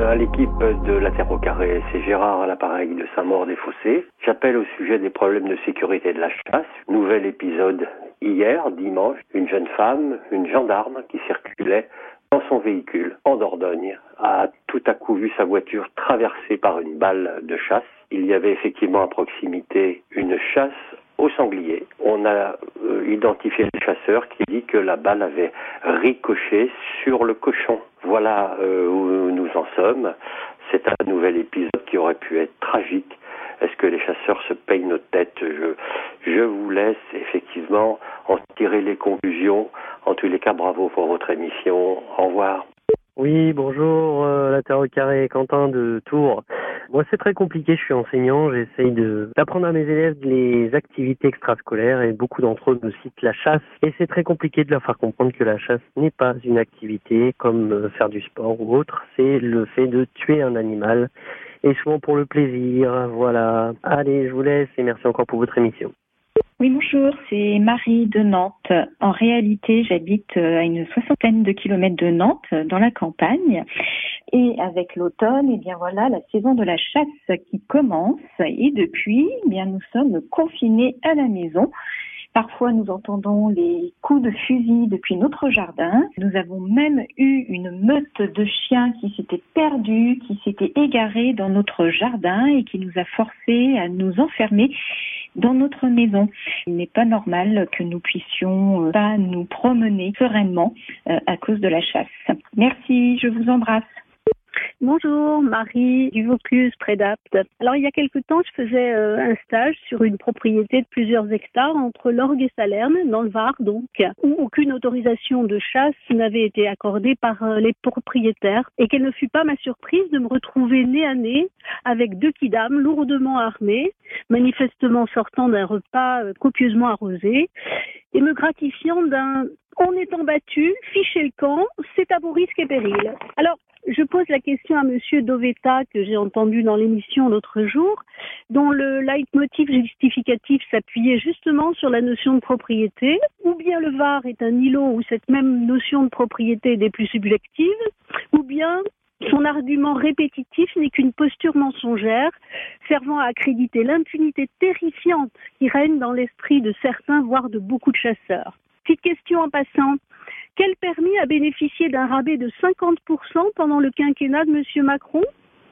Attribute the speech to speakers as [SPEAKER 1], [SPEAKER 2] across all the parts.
[SPEAKER 1] à l'équipe de La Terre au Carré, c'est Gérard à l'appareil de Saint-Maur-des-Fossés. J'appelle au sujet des problèmes de sécurité de la chasse. Nouvel épisode hier, dimanche, une jeune femme, une gendarme qui circulait dans son véhicule en Dordogne a tout à coup vu sa voiture traversée par une balle de chasse. Il y avait effectivement à proximité une chasse au sanglier. On a identifié le chasseur qui dit que la balle avait ricoché sur le cochon. Voilà où nous en sommes. C'est un nouvel épisode qui aurait pu être tragique. Est-ce que les chasseurs se payent notre tête ? Je vous laisse effectivement en tirer les conclusions. En tous les cas, bravo pour votre émission. Au revoir.
[SPEAKER 2] Oui, bonjour, La Terre au Carré, Quentin de Tours. Moi, c'est très compliqué, je suis enseignant, j'essaye d'apprendre à mes élèves les activités extrascolaires et beaucoup d'entre eux me citent la chasse. Et c'est très compliqué de leur faire comprendre que la chasse n'est pas une activité comme faire du sport ou autre, c'est le fait de tuer un animal et souvent pour le plaisir, voilà. Allez, je vous laisse et merci encore pour votre émission.
[SPEAKER 3] Oui, bonjour, c'est Marie de Nantes. En réalité, j'habite à une 60aine de kilomètres de Nantes, dans la campagne. Et avec l'automne, voilà, la saison de la chasse qui commence. Et depuis, nous sommes confinés à la maison. Parfois, nous entendons les coups de fusil depuis notre jardin. Nous avons même eu une meute de chiens qui s'étaient perdus, qui s'étaient égarés dans notre jardin et qui nous a forcés à nous enfermer dans notre maison. Il n'est pas normal que nous puissions pas nous promener sereinement à cause de la chasse. Merci, je vous embrasse.
[SPEAKER 4] Bonjour, Marie du Vaucluse, près d'Apt. Alors, il y a quelque temps, je faisais un stage sur une propriété de plusieurs hectares entre l'Orgue et Salerne, dans le Var, donc, où aucune autorisation de chasse n'avait été accordée par les propriétaires. Et quelle ne fut pas ma surprise de me retrouver nez à nez avec deux kidams lourdement armés, manifestement sortant d'un repas copieusement arrosé, et me gratifiant d'un « on est en battu, fichez le camp, c'est à vos risques et périls ». Alors, je pose la question à Monsieur Dovetta, que j'ai entendu dans l'émission l'autre jour, dont le leitmotiv justificatif s'appuyait justement sur la notion de propriété, ou bien le Var est un îlot où cette même notion de propriété est des plus subjectives, ou bien son argument répétitif n'est qu'une posture mensongère, servant à accréditer l'impunité terrifiante qui règne dans l'esprit de certains, voire de beaucoup de chasseurs. Petite question en passant. Quel permis a bénéficié d'un rabais de 50% pendant le quinquennat de M. Macron ?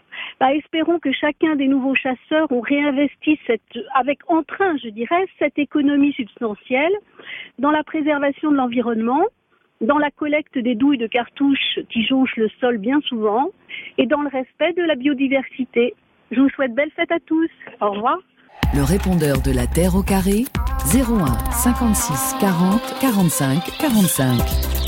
[SPEAKER 4] Espérons que chacun des nouveaux chasseurs ont réinvesti avec entrain, cette économie substantielle dans la préservation de l'environnement, dans la collecte des douilles de cartouches qui jonchent le sol bien souvent et dans le respect de la biodiversité. Je vous souhaite belle fête à tous. Au revoir.
[SPEAKER 5] Le répondeur de La Terre au Carré, 01 56 40 45 45.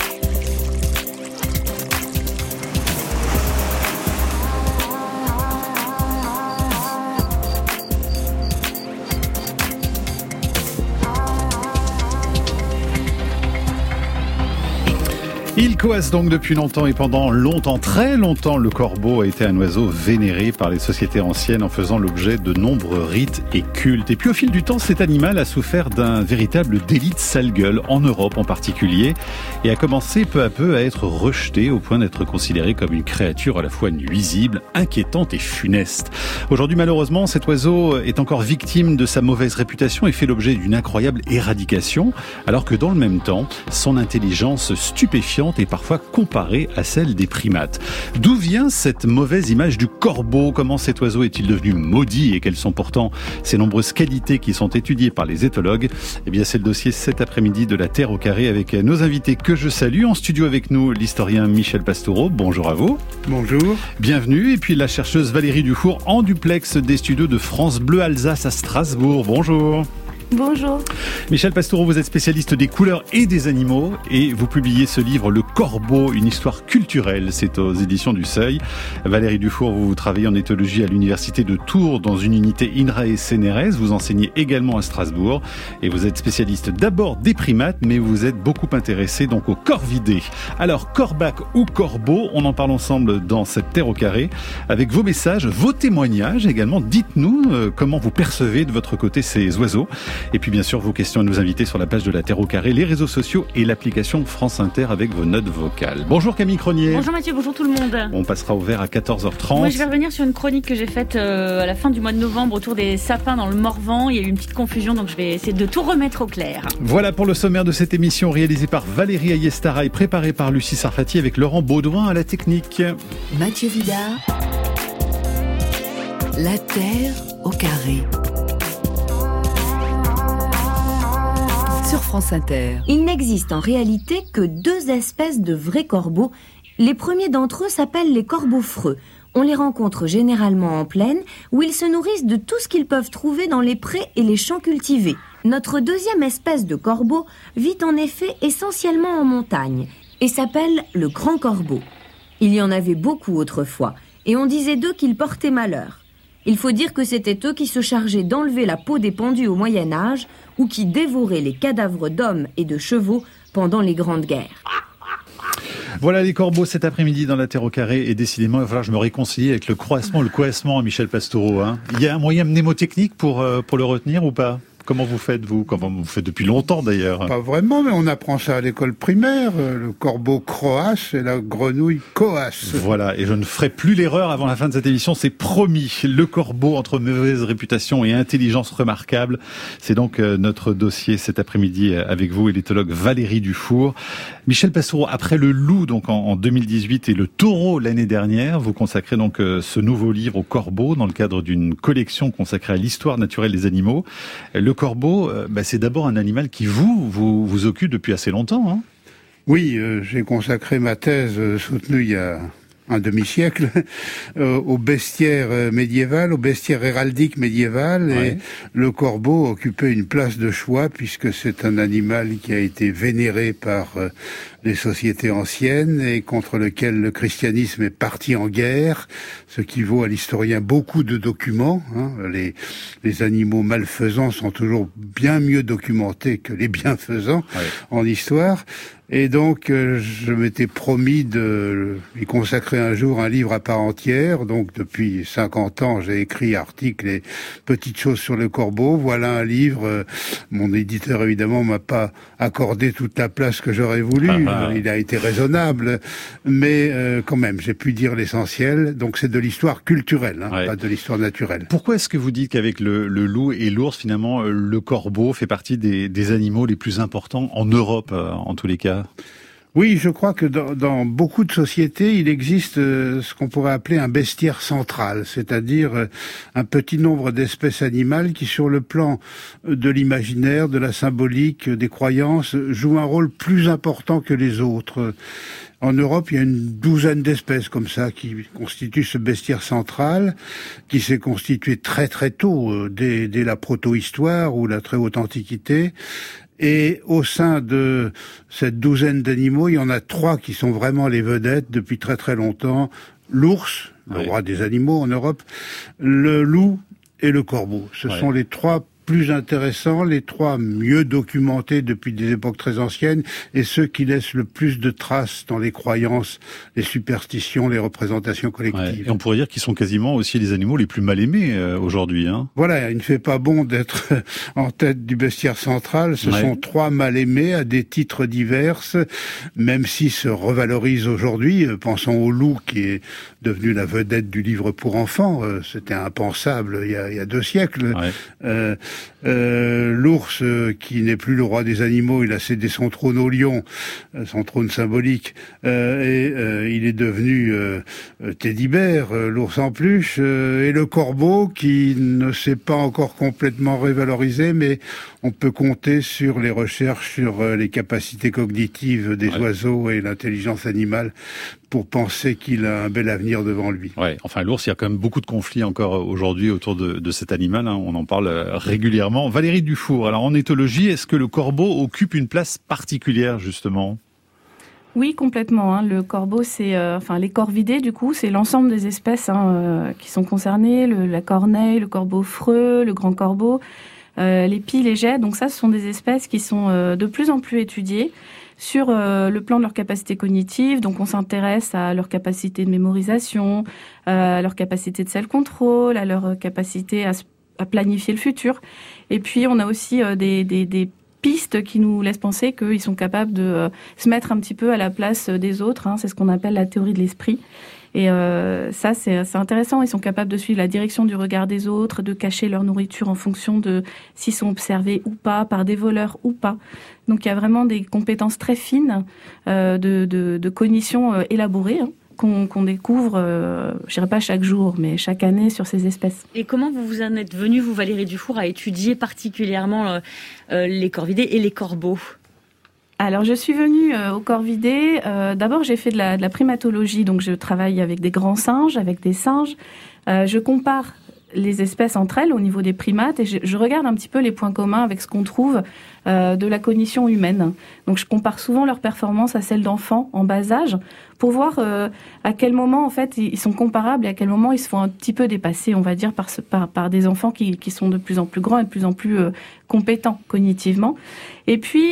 [SPEAKER 6] Il coasse donc depuis longtemps et pendant longtemps, très longtemps, le corbeau a été un oiseau vénéré par les sociétés anciennes en faisant l'objet de nombreux rites et cultes. Et puis au fil du temps, cet animal a souffert d'un véritable délit de sale gueule, en Europe en particulier, et a commencé peu à peu à être rejeté au point d'être considéré comme une créature à la fois nuisible, inquiétante et funeste. Aujourd'hui, malheureusement, cet oiseau est encore victime de sa mauvaise réputation et fait l'objet d'une incroyable éradication, alors que dans le même temps, son intelligence stupéfiante est parfois comparée à celle des primates. D'où vient cette mauvaise image du corbeau ? Comment cet oiseau est-il devenu maudit et quelles sont pourtant ses nombreuses qualités qui sont étudiées par les éthologues ? Eh bien, c'est le dossier cet après-midi de La Terre au Carré avec nos invités que je salue. En studio avec nous, l'historien Michel Pastoureau. Bonjour à vous.
[SPEAKER 7] Bonjour.
[SPEAKER 6] Bienvenue. Et puis la chercheuse Valérie Dufour en duplex des studios de France Bleu Alsace à Strasbourg. Bonjour.
[SPEAKER 8] Bonjour.
[SPEAKER 6] Michel Pastoureau, vous êtes spécialiste des couleurs et des animaux et vous publiez ce livre Le Corbeau, une histoire culturelle. C'est aux éditions du Seuil. Valérie Dufour, vous travaillez en éthologie à l'université de Tours dans une unité INRAE CNRS. Vous enseignez également à Strasbourg et vous êtes spécialiste d'abord des primates, mais vous êtes beaucoup intéressé donc aux corvidés. Alors, corbac ou corbeau, on en parle ensemble dans cette Terre au Carré avec vos messages, vos témoignages également. Dites-nous comment vous percevez de votre côté ces oiseaux. Et puis bien sûr, vos questions à nous inviter sur la page de la Terre au carré, les réseaux sociaux et l'application France Inter avec vos notes vocales. Bonjour Camille Cronier.
[SPEAKER 7] Bonjour Mathieu, bonjour tout le monde.
[SPEAKER 6] On passera au vert à 14h30.
[SPEAKER 7] Moi, je vais revenir sur une chronique que j'ai faite à la fin du mois de novembre autour des sapins dans le Morvan. Il y a eu une petite confusion, donc je vais essayer de tout remettre au clair.
[SPEAKER 6] Voilà pour le sommaire de cette émission réalisée par Valérie Ayestara et préparée par Lucie Sarfati avec Laurent Baudouin à la technique.
[SPEAKER 5] Mathieu Vidard, la Terre au carré. Sur France Inter.
[SPEAKER 8] Il n'existe en réalité que 2 espèces de vrais corbeaux. Les premiers d'entre eux s'appellent les corbeaux freux. On les rencontre généralement en plaine, où ils se nourrissent de tout ce qu'ils peuvent trouver dans les prés et les champs cultivés. Notre deuxième espèce de corbeau vit en effet essentiellement en montagne et s'appelle le grand corbeau. Il y en avait beaucoup autrefois, et on disait d'eux qu'ils portaient malheur. Il faut dire que c'était eux qui se chargeaient d'enlever la peau des pendus au Moyen-Âge ou qui dévoraient les cadavres d'hommes et de chevaux pendant les grandes guerres.
[SPEAKER 6] Voilà les corbeaux cet après-midi dans la Terre au carré et décidément il va falloir que je me réconcilie avec le coassement Michel Pastoureau. Il y a un moyen mnémotechnique pour le retenir ou pas ? Comment vous faites, vous ? Comment vous faites depuis longtemps, d'ailleurs ?
[SPEAKER 9] Pas vraiment, mais on apprend ça à l'école primaire. Le corbeau croasse et la grenouille coasse.
[SPEAKER 6] Voilà, et je ne ferai plus l'erreur avant la fin de cette émission, c'est promis. Le corbeau entre mauvaise réputation et intelligence remarquable. C'est donc notre dossier cet après-midi avec vous et l'éthologue Valérie Dufour. Michel Pastoureau, après le loup donc en 2018 et le taureau l'année dernière, vous consacrez donc ce nouveau livre au corbeau dans le cadre d'une collection consacrée à l'histoire naturelle des animaux. Le corbeau, c'est d'abord un animal qui vous occupe depuis assez longtemps. Hein ?
[SPEAKER 9] Oui, j'ai consacré ma thèse soutenue il y a un demi-siècle au bestiaire médiéval, au bestiaire héraldique médiéval. Ouais. Et le corbeau occupait une place de choix puisque c'est un animal qui a été vénéré par les sociétés anciennes et contre lequel le christianisme est parti en guerre, ce qui vaut à l'historien beaucoup de documents. Les animaux malfaisants sont toujours bien mieux documentés que les bienfaisants en histoire. Et donc, je m'étais promis de lui consacrer un jour un livre à part entière. Donc, depuis 50 ans, j'ai écrit articles et petites choses sur le corbeau. Voilà un livre. Mon éditeur, évidemment, m'a pas accordé toute la place que j'aurais voulu. Il a été raisonnable. Mais quand même, j'ai pu dire l'essentiel. Donc, c'est de l'histoire culturelle, pas de l'histoire naturelle.
[SPEAKER 6] Pourquoi est-ce que vous dites qu'avec le loup et l'ours, finalement, le corbeau fait partie des animaux les plus importants en Europe, en tous les cas ?
[SPEAKER 9] Oui, je crois que dans beaucoup de sociétés, il existe ce qu'on pourrait appeler un bestiaire central, c'est-à-dire un petit nombre d'espèces animales qui, sur le plan de l'imaginaire, de la symbolique, des croyances, jouent un rôle plus important que les autres. En Europe, il y a une douzaine d'espèces comme ça qui constituent ce bestiaire central, qui s'est constitué très très tôt, dès la protohistoire ou la très haute antiquité. Et au sein de cette douzaine d'animaux, il y en a 3 qui sont vraiment les vedettes depuis très très longtemps. L'ours, le roi des animaux en Europe, le loup et le corbeau. Ce sont les 3 plus intéressants, les 3 mieux documentés depuis des époques très anciennes et ceux qui laissent le plus de traces dans les croyances, les superstitions, les représentations collectives.
[SPEAKER 6] Et on pourrait dire qu'ils sont quasiment aussi les animaux les plus mal aimés aujourd'hui.
[SPEAKER 9] Voilà, il ne fait pas bon d'être en tête du bestiaire central. Ce sont 3 mal aimés à des titres divers, même s'ils se revalorisent aujourd'hui. Pensons au loup qui est devenu la vedette du livre pour enfants. C'était impensable il y a 2 siècles. L'ours qui n'est plus le roi des animaux, il a cédé son trône au lion, son trône symbolique, et il est devenu Teddy Bear, l'ours en peluche, et le corbeau qui ne s'est pas encore complètement révalorisé, mais on peut compter sur les recherches sur les capacités cognitives des oiseaux et l'intelligence animale pour penser qu'il a un bel avenir devant lui.
[SPEAKER 6] Enfin l'ours, il y a quand même beaucoup de conflits encore aujourd'hui autour de cet animal, on en parle régulièrement. Valérie Dufour, alors en éthologie, est-ce que le corbeau occupe une place particulière justement ?
[SPEAKER 10] Oui, complètement. Le corbeau, c'est les corvidés, du coup, c'est l'ensemble des espèces qui sont concernées, la corneille, le corbeau freux, le grand corbeau, les pies, les jets. Donc ça, ce sont des espèces qui sont de plus en plus étudiées sur le plan de leur capacité cognitive. Donc on s'intéresse à leur capacité de mémorisation, à leur capacité de self-control, à leur capacité à planifier le futur. Et puis on a aussi des pistes qui nous laissent penser qu'ils sont capables de se mettre un petit peu à la place des autres. C'est ce qu'on appelle la théorie de l'esprit. Et ça, c'est intéressant. Ils sont capables de suivre la direction du regard des autres, de cacher leur nourriture en fonction de s'ils sont observés ou pas, par des voleurs ou pas. Donc il y a vraiment des compétences très fines de cognition élaborées, qu'on découvre, je dirais pas chaque jour, mais chaque année sur ces espèces.
[SPEAKER 7] Et comment vous en êtes venue, vous Valérie Dufour, à étudier particulièrement les corvidés et les corbeaux ?
[SPEAKER 10] Alors, je suis venue au corvidé. D'abord, j'ai fait de la primatologie, donc je travaille avec des grands singes, avec des singes. Je compare les espèces entre elles au niveau des primates et je regarde un petit peu les points communs avec ce qu'on trouve de la cognition humaine. Donc, je compare souvent leurs performances à celles d'enfants en bas âge pour voir à quel moment, en fait, ils sont comparables et à quel moment ils se font un petit peu dépasser, on va dire, par des enfants qui sont de plus en plus grands et de plus en plus compétents cognitivement. Et puis,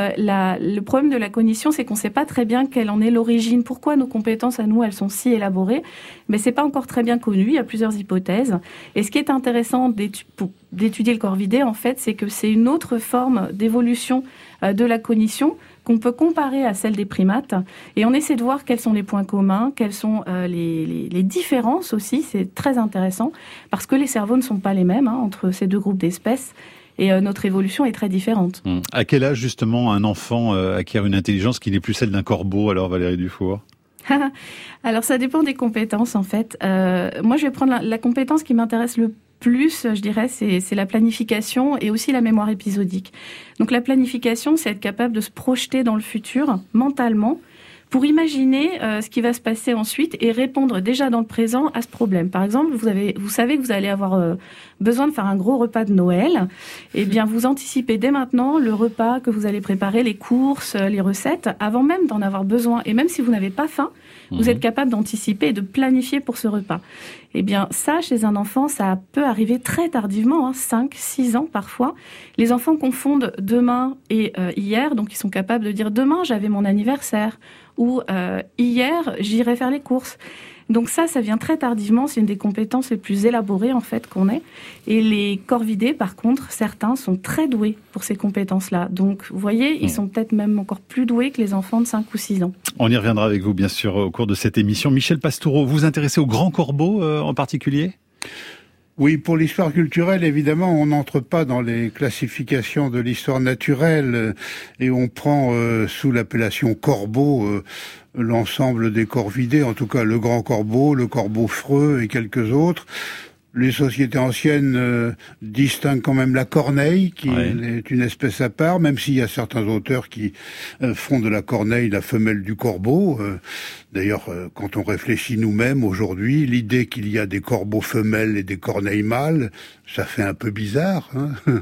[SPEAKER 10] le problème de la cognition, c'est qu'on ne sait pas très bien quelle en est l'origine. Pourquoi nos compétences à nous, elles sont si élaborées? Mais c'est pas encore très bien connu. Il y a plusieurs hypothèses. Et ce qui est intéressant d'étudier le corvidé, en fait, c'est que c'est une autre forme d'évolution de la cognition qu'on peut comparer à celle des primates. Et on essaie de voir quels sont les points communs, quelles sont les différences aussi. C'est très intéressant parce que les cerveaux ne sont pas les mêmes entre ces deux groupes d'espèces. Et notre évolution est très différente.
[SPEAKER 6] À quel âge, justement, un enfant acquiert une intelligence qui n'est plus celle d'un corbeau, alors, Valérie Dufour?
[SPEAKER 10] Alors, ça dépend des compétences, en fait. Moi, je vais prendre la compétence qui m'intéresse le plus, je dirais, c'est la planification et aussi la mémoire épisodique. Donc, la planification, c'est être capable de se projeter dans le futur, mentalement, pour imaginer ce qui va se passer ensuite et répondre déjà dans le présent à ce problème. Par exemple, vous savez que vous allez avoir besoin de faire un gros repas de Noël. Eh bien, vous anticipez dès maintenant le repas que vous allez préparer, les courses, les recettes, avant même d'en avoir besoin. Et même si vous n'avez pas faim, vous êtes capable d'anticiper et de planifier pour ce repas. Eh bien, ça, chez un enfant, ça peut arriver très tardivement, 5, 6 ans parfois. Les enfants confondent demain et hier, donc ils sont capables de dire demain, j'avais mon anniversaire, ou hier, j'irai faire les courses. Donc ça vient très tardivement, c'est une des compétences les plus élaborées en fait qu'on ait. Et les corvidés, par contre, certains sont très doués pour ces compétences-là. Donc vous voyez, ils sont peut-être même encore plus doués que les enfants de 5 ou 6 ans.
[SPEAKER 6] On y reviendra avec vous bien sûr au cours de cette émission. Michel Pastoureau, vous vous intéressez aux grands corbeaux en particulier ?
[SPEAKER 9] Oui, pour l'histoire culturelle, évidemment, on n'entre pas dans les classifications de l'histoire naturelle et on prend sous l'appellation corbeau l'ensemble des corvidés, en tout cas le grand corbeau, le corbeau freux et quelques autres. Les sociétés anciennes distinguent quand même la corneille, qui est une espèce à part, même s'il y a certains auteurs qui font de la corneille la femelle du corbeau. D'ailleurs, quand on réfléchit nous-mêmes aujourd'hui, l'idée qu'il y a des corbeaux femelles et des corneilles mâles, ça fait un peu bizarre.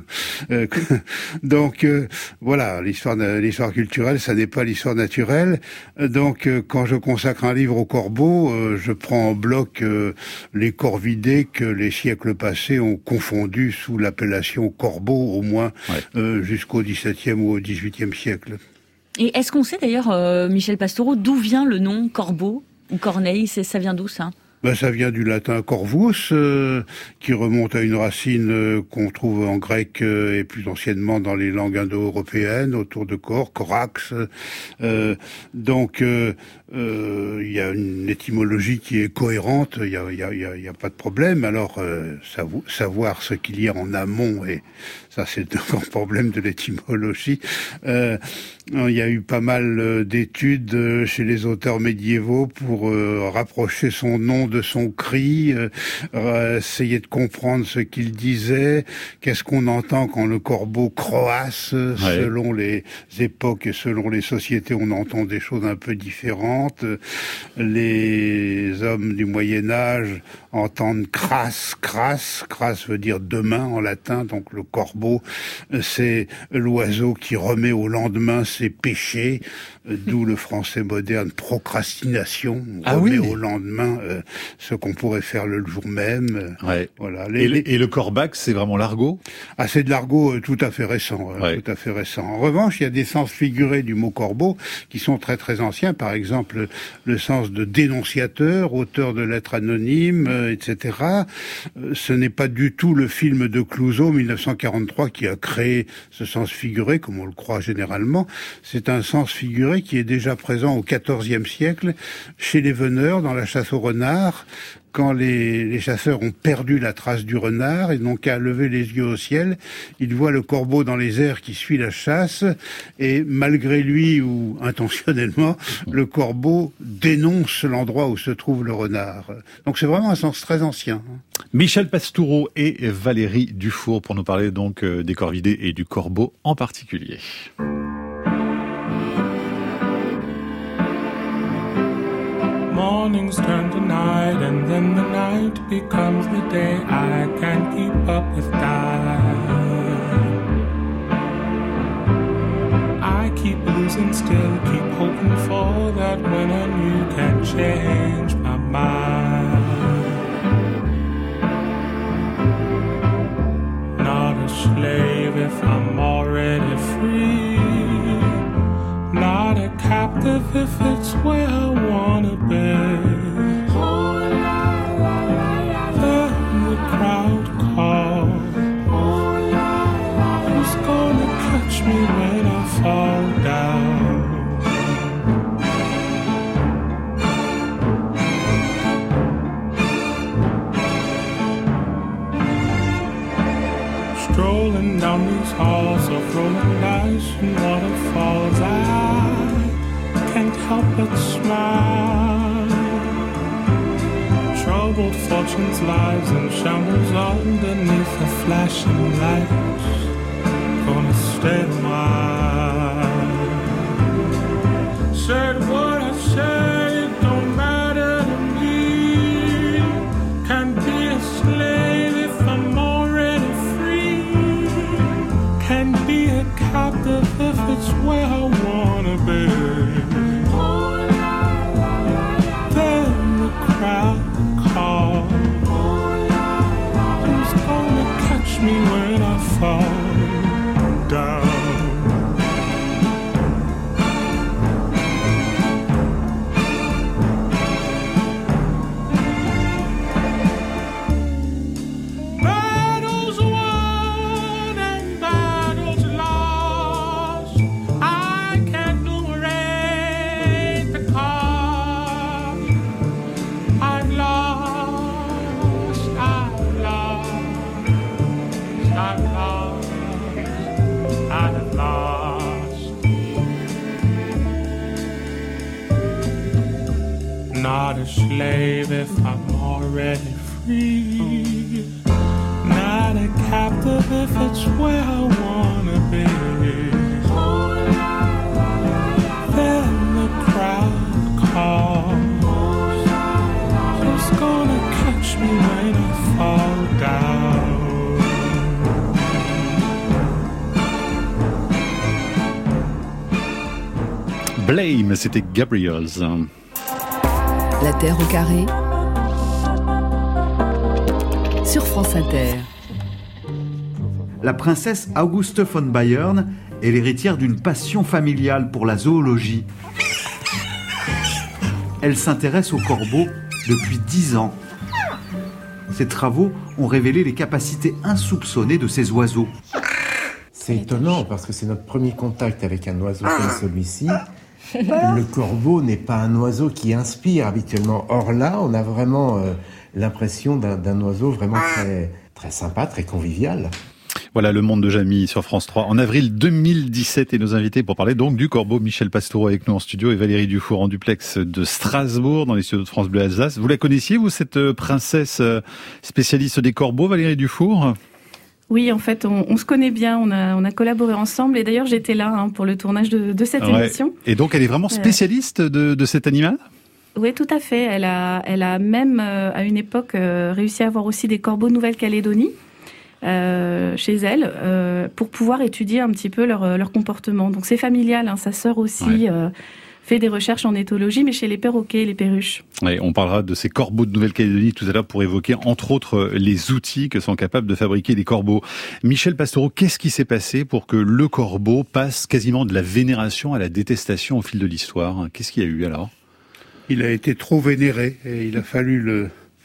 [SPEAKER 9] Donc voilà, l'histoire culturelle, ça n'est pas l'histoire naturelle. Donc quand je consacre un livre aux corbeaux, je prends en bloc les corvidés que les siècles passés ont confondus sous l'appellation corbeau, au moins jusqu'au XVIIe ou au XVIIIe siècle.
[SPEAKER 7] Et est-ce qu'on sait d'ailleurs, Michel Pastoureau, d'où vient le nom corbeau ou corneille? Ça vient d'où ça?
[SPEAKER 9] Ça vient du latin corvus, qui remonte à une racine qu'on trouve en grec et plus anciennement dans les langues indo-européennes, autour de cor, corax. Donc il y a une étymologie qui est cohérente, il y a pas de problème. Alors savoir ce qu'il y a en amont, et ça c'est un grand problème de l'étymologie. Il y a eu pas mal d'études chez les auteurs médiévaux pour rapprocher son nom de son cri, essayer de comprendre ce qu'il disait, qu'est-ce qu'on entend quand le corbeau croasse. Selon les époques et selon les sociétés, on entend des choses un peu différentes. Les hommes du Moyen-Âge entendent crasse. Crasse veut dire demain en latin, donc le corbeau, c'est l'oiseau qui remet au lendemain ses péchés, d'où le français moderne procrastination, remet au lendemain ce qu'on pourrait faire le jour même. Voilà.
[SPEAKER 6] Et le corbac, c'est vraiment l'argot?
[SPEAKER 9] C'est de l'argot tout à fait récent. Tout à fait récent. En revanche, il y a des sens figurés du mot corbeau qui sont très très anciens. Par exemple, le sens de dénonciateur, auteur de lettres anonymes, etc. Ce n'est pas du tout le film de Clouseau, 1943, III qui a créé ce sens figuré, comme on le croit généralement. C'est un sens figuré qui est déjà présent au XIVe siècle chez les veneurs dans la chasse au renard. Quand les chasseurs ont perdu la trace du renard, ils n'ont qu'à lever les yeux au ciel, ils voient le corbeau dans les airs qui suit la chasse, et malgré lui ou intentionnellement, le corbeau dénonce l'endroit où se trouve le renard. Donc c'est vraiment un sens très ancien.
[SPEAKER 6] Michel Pastoureau et Valérie Dufour pour nous parler donc des corvidés et du corbeau en particulier.
[SPEAKER 11] Mornings turn to night and then the night becomes the day. I can't keep up with time. I keep losing still, keep hoping for that when and you can change my mind. Not a slave if I'm already free. Not a captive if it's where I wanna be. Then the crowd calls. Who's gonna catch me when I fall down? Strolling down these halls of rolling dice and waterfalls, I can't help but smile. Troubled fortunes, lives in shambles underneath the flashing lights. Gonna stay a while. Said what I said, it don't matter to me. Can't be a slave if I'm already free. Can't be a captive if it's where I wanna be. Then the crowd calls. Who's gonna catch me when I fall down? Battles won and battles lost. I can't numerate the cost. I've lost, I've lost, I've lost, I've lost. Not a slave if I'm already free. Not a captive if it's where I wanna be. Then the crowd calls. Who's gonna catch me when I fall down?
[SPEAKER 6] Blame, c'était Gabriels.
[SPEAKER 5] La Terre au carré sur France Inter.
[SPEAKER 12] La princesse Auguste von Bayern est l'héritière d'une passion familiale pour la zoologie. Elle s'intéresse aux corbeaux depuis 10 ans. Ses travaux ont révélé les capacités insoupçonnées de ces oiseaux.
[SPEAKER 13] C'est étonnant parce que c'est notre premier contact avec un oiseau comme celui-ci. Le corbeau n'est pas un oiseau qui inspire habituellement. Or là, on a vraiment l'impression d'un oiseau vraiment très, très sympa, très convivial.
[SPEAKER 6] Voilà Le Monde de Jamie sur France 3 en avril 2017 et nos invités pour parler donc du corbeau, Michel Pastoureau avec nous en studio et Valérie Dufour en duplex de Strasbourg dans les studios de France Bleu Alsace. Vous la connaissiez, vous, cette princesse spécialiste des corbeaux, Valérie Dufour ?
[SPEAKER 10] Oui, en fait, on se connaît bien, on a collaboré ensemble et d'ailleurs j'étais là pour le tournage de cette émission.
[SPEAKER 6] Et donc elle est vraiment spécialiste de cet animal ?
[SPEAKER 10] Oui, tout à fait. Elle a même à une époque réussi à avoir aussi des corbeaux de Nouvelle-Calédonie chez elle pour pouvoir étudier un petit peu leur comportement. Donc c'est familial, sa sœur aussi fait des recherches en éthologie, mais chez les perroquets et les perruches.
[SPEAKER 6] Ouais, on parlera de ces corbeaux de Nouvelle-Calédonie tout à l'heure pour évoquer entre autres les outils que sont capables de fabriquer les corbeaux. Michel Pastoureau, qu'est-ce qui s'est passé pour que le corbeau passe quasiment de la vénération à la détestation au fil de l'histoire ? Qu'est-ce qu'il y a eu alors ?
[SPEAKER 9] Il a été trop vénéré et il a fallu le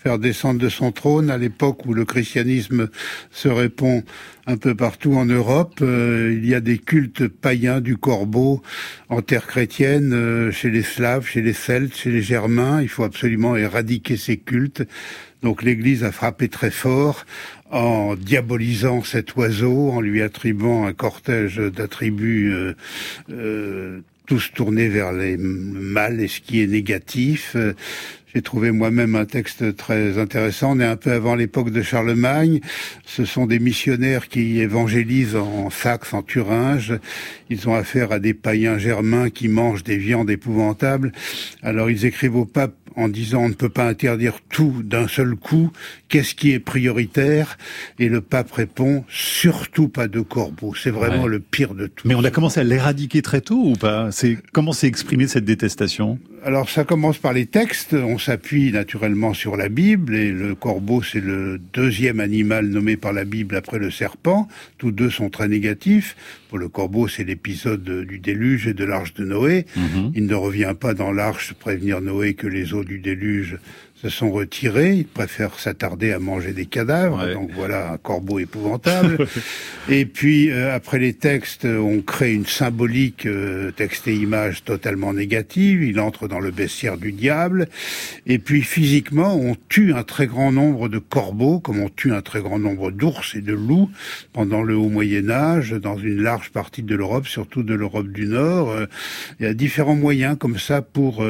[SPEAKER 9] faire descendre de son trône à l'époque où le christianisme se répand un peu partout en Europe. Il y a des cultes païens du corbeau en terre chrétienne, chez les Slaves, chez les Celtes, chez les Germains. Il faut absolument éradiquer ces cultes. Donc l'Église a frappé très fort en diabolisant cet oiseau, en lui attribuant un cortège d'attributs tous tournés vers le mal et ce qui est négatif. J'ai trouvé moi-même un texte très intéressant. On est un peu avant l'époque de Charlemagne. Ce sont des missionnaires qui évangélisent en Saxe, en Thuringe. Ils ont affaire à des païens germains qui mangent des viandes épouvantables. Alors ils écrivent au pape en disant on ne peut pas interdire tout d'un seul coup. Qu'est-ce qui est prioritaire? Et le pape répond surtout pas de corbeau. C'est vraiment le pire de tout.
[SPEAKER 6] Mais on a commencé à l'éradiquer très tôt ou pas? Comment s'est exprimée cette détestation?
[SPEAKER 9] Alors ça commence par les textes. On s'appuie naturellement sur la Bible et le corbeau c'est le deuxième animal nommé par la Bible après le serpent. Tous deux sont très négatifs. Pour le corbeau c'est l'épisode du déluge et de l'arche de Noé. Il ne revient pas dans l'arche prévenir Noé que les eaux du déluge se sont retirés, ils préfèrent s'attarder à manger des cadavres, donc voilà un corbeau épouvantable. Et puis après les textes, on crée une symbolique texte et image totalement négative, il entre dans le bestiaire du diable, et puis physiquement on tue un très grand nombre de corbeaux, comme on tue un très grand nombre d'ours et de loups pendant le haut Moyen-Âge, dans une large partie de l'Europe, surtout de l'Europe du Nord. Il y a différents moyens comme ça pour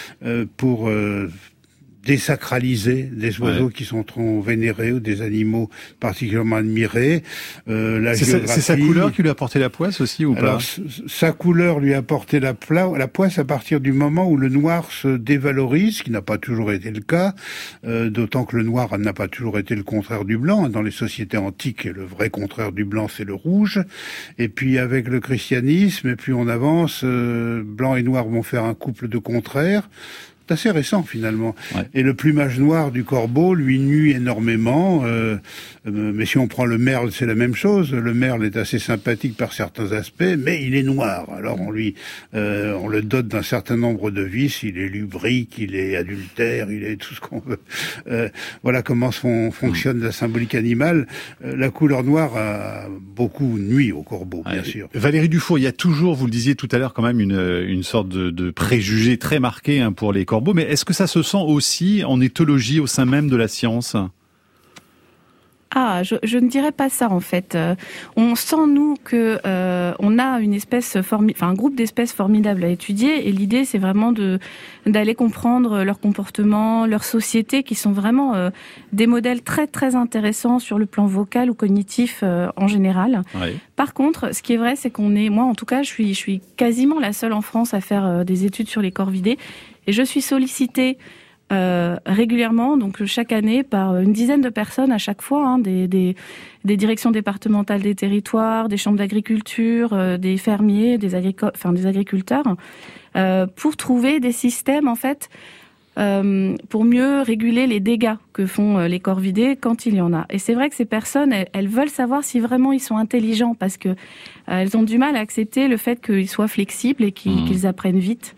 [SPEAKER 9] désacraliser des oiseaux qui sont trop vénérés ou des animaux particulièrement admirés.
[SPEAKER 6] C'est sa couleur qui lui a porté la poisse aussi ou pas?
[SPEAKER 9] Alors, sa couleur lui a porté la poisse à partir du moment où le noir se dévalorise, ce qui n'a pas toujours été le cas, d'autant que le noir n'a pas toujours été le contraire du blanc. Dans les sociétés antiques, le vrai contraire du blanc, c'est le rouge. Et puis avec le christianisme, et plus on avance, blanc et noir vont faire un couple de contraires. C'est assez récent finalement. Et le plumage noir du corbeau lui nuit énormément. Mais si on prend le merle, c'est la même chose. Le merle est assez sympathique par certains aspects, mais il est noir. Alors on le dote d'un certain nombre de vices. Il est lubrique, il est adultère, il est tout ce qu'on veut. Voilà comment fonctionne la symbolique animale. La couleur noire a beaucoup nui au corbeau, bien sûr.
[SPEAKER 6] Valérie Dufour, il y a toujours, vous le disiez tout à l'heure, quand même une sorte de préjugé très marqué pour les corbeaux. Mais est-ce que ça se sent aussi en éthologie au sein même de la science?
[SPEAKER 10] Je ne dirais pas ça en fait. On sent nous que on a une espèce un groupe d'espèces formidables à étudier et l'idée c'est vraiment d'aller comprendre leur comportement, leur société qui sont vraiment des modèles très très intéressants sur le plan vocal ou cognitif en général. Par contre, ce qui est vrai c'est moi en tout cas je suis quasiment la seule en France à faire des études sur les corvidés et je suis sollicitée régulièrement, donc chaque année, par une dizaine de personnes à chaque fois, des directions départementales des territoires, des chambres d'agriculture, des fermiers, des agriculteurs, pour trouver des systèmes en fait pour mieux réguler les dégâts que font les corvidés quand il y en a. Et c'est vrai que ces personnes, elles veulent savoir si vraiment ils sont intelligents parce que elles ont du mal à accepter le fait qu'ils soient flexibles et qu'ils apprennent vite.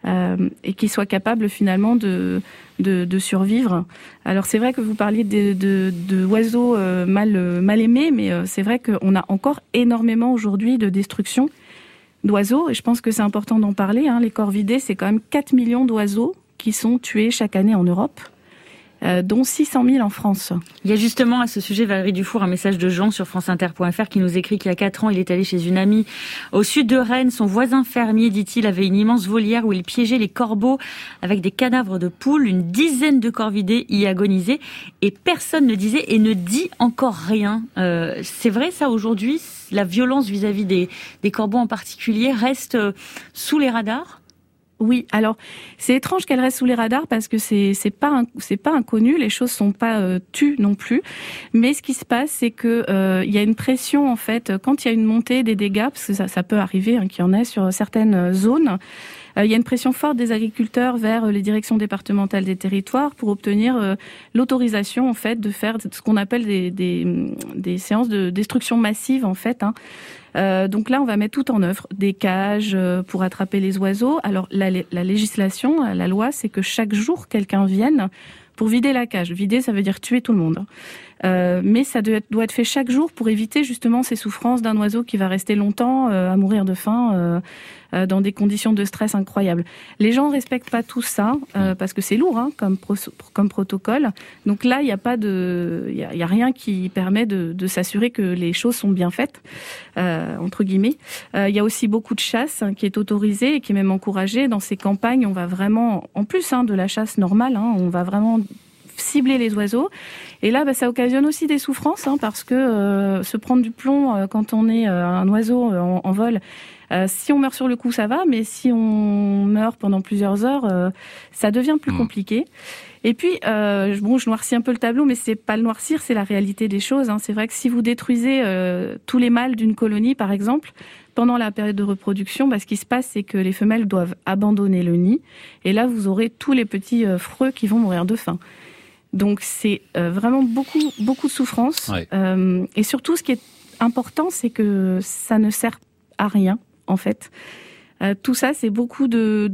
[SPEAKER 10] Et qu'ils soient capables finalement de survivre. Alors c'est vrai que vous parliez de oiseaux mal aimés, mais c'est vrai qu'on a encore énormément aujourd'hui de destruction d'oiseaux, et je pense que c'est important d'en parler. Les corvidés, c'est quand même 4 millions d'oiseaux qui sont tués chaque année en Europe, dont 600 000 en France.
[SPEAKER 7] Il y a justement à ce sujet, Valérie Dufour, un message de Jean sur franceinter.fr qui nous écrit qu'il y a 4 ans, il est allé chez une amie au sud de Rennes. Son voisin fermier, dit-il, avait une immense volière où il piégeait les corbeaux avec des cadavres de poules. Une dizaine de corvidés y agonisaient et personne ne disait et ne dit encore rien. C'est vrai ça aujourd'hui, la violence vis-à-vis des corbeaux en particulier reste sous les radars?
[SPEAKER 10] Oui, alors c'est étrange qu'elle reste sous les radars parce que c'est pas inconnu, les choses sont pas tues non plus. Mais ce qui se passe, c'est que il y a une pression en fait quand il y a une montée des dégâts, parce que ça peut arriver qu'il y en ait sur certaines zones. Il y a une pression forte des agriculteurs vers les directions départementales des territoires pour obtenir l'autorisation en fait de faire ce qu'on appelle des séances de destruction massive en fait. Donc là, on va mettre tout en œuvre, des cages pour attraper les oiseaux. Alors la législation, la loi, c'est que chaque jour quelqu'un vienne pour vider la cage. Vider, ça veut dire tuer tout le monde. Mais ça doit être fait chaque jour pour éviter justement ces souffrances d'un oiseau qui va rester longtemps à mourir de faim dans des conditions de stress incroyables. Les gens respectent pas tout ça parce que c'est lourd comme protocole. Donc là, il y a rien qui permet de s'assurer que les choses sont bien faites entre guillemets. Il y a aussi beaucoup de chasse qui est autorisée et qui est même encouragée dans ces campagnes. On va vraiment, en plus de la chasse normale, on va vraiment cibler les oiseaux. Et là, ça occasionne aussi des souffrances parce que se prendre du plomb quand on est un oiseau en vol, si on meurt sur le coup, ça va, mais si on meurt pendant plusieurs heures, ça devient plus compliqué. Et puis, je noircis un peu le tableau, mais c'est pas le noircir, c'est la réalité des choses. C'est vrai que si vous détruisez tous les mâles d'une colonie, par exemple, pendant la période de reproduction, ce qui se passe, c'est que les femelles doivent abandonner le nid. Et là, vous aurez tous les petits freux qui vont mourir de faim. Donc, c'est vraiment beaucoup de souffrance. Ouais. Et surtout, ce qui est important, c'est que ça ne sert à rien, en fait. Tout ça, c'est beaucoup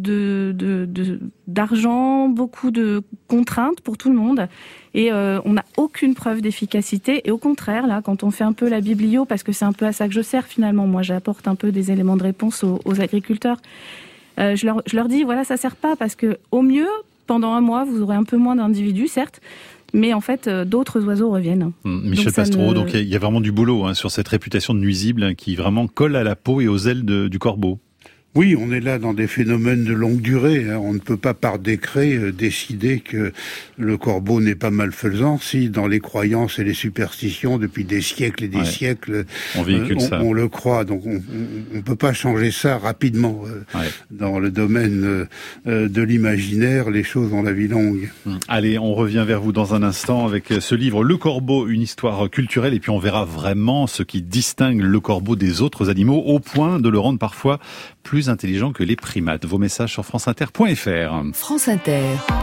[SPEAKER 10] d'argent, beaucoup de contraintes pour tout le monde. Et on n'a aucune preuve d'efficacité. Et au contraire, là, quand on fait un peu la biblio, parce que c'est un peu à ça que je sers finalement, moi j'apporte un peu des éléments de réponse aux agriculteurs. Je leur dis, voilà, ça sert pas, parce que au mieux, pendant un mois, vous aurez un peu moins d'individus, certes, mais en fait, d'autres oiseaux reviennent.
[SPEAKER 6] Michel Pastoureau, donc il y a vraiment du boulot sur cette réputation de nuisible qui vraiment colle à la peau et aux ailes du corbeau.
[SPEAKER 9] Oui, on est là dans des phénomènes de longue durée. On ne peut pas par décret décider que le corbeau n'est pas malfaisant si dans les croyances et les superstitions depuis des siècles et des siècles on le croit. Donc on ne peut pas changer ça rapidement. Dans le domaine de l'imaginaire, les choses ont la vie longue.
[SPEAKER 6] Allez, on revient vers vous dans un instant avec ce livre Le Corbeau, une histoire culturelle, et puis on verra vraiment ce qui distingue le corbeau des autres animaux au point de le rendre parfois plus intelligent que les primates. Vos messages sur franceinter.fr.
[SPEAKER 5] France Inter.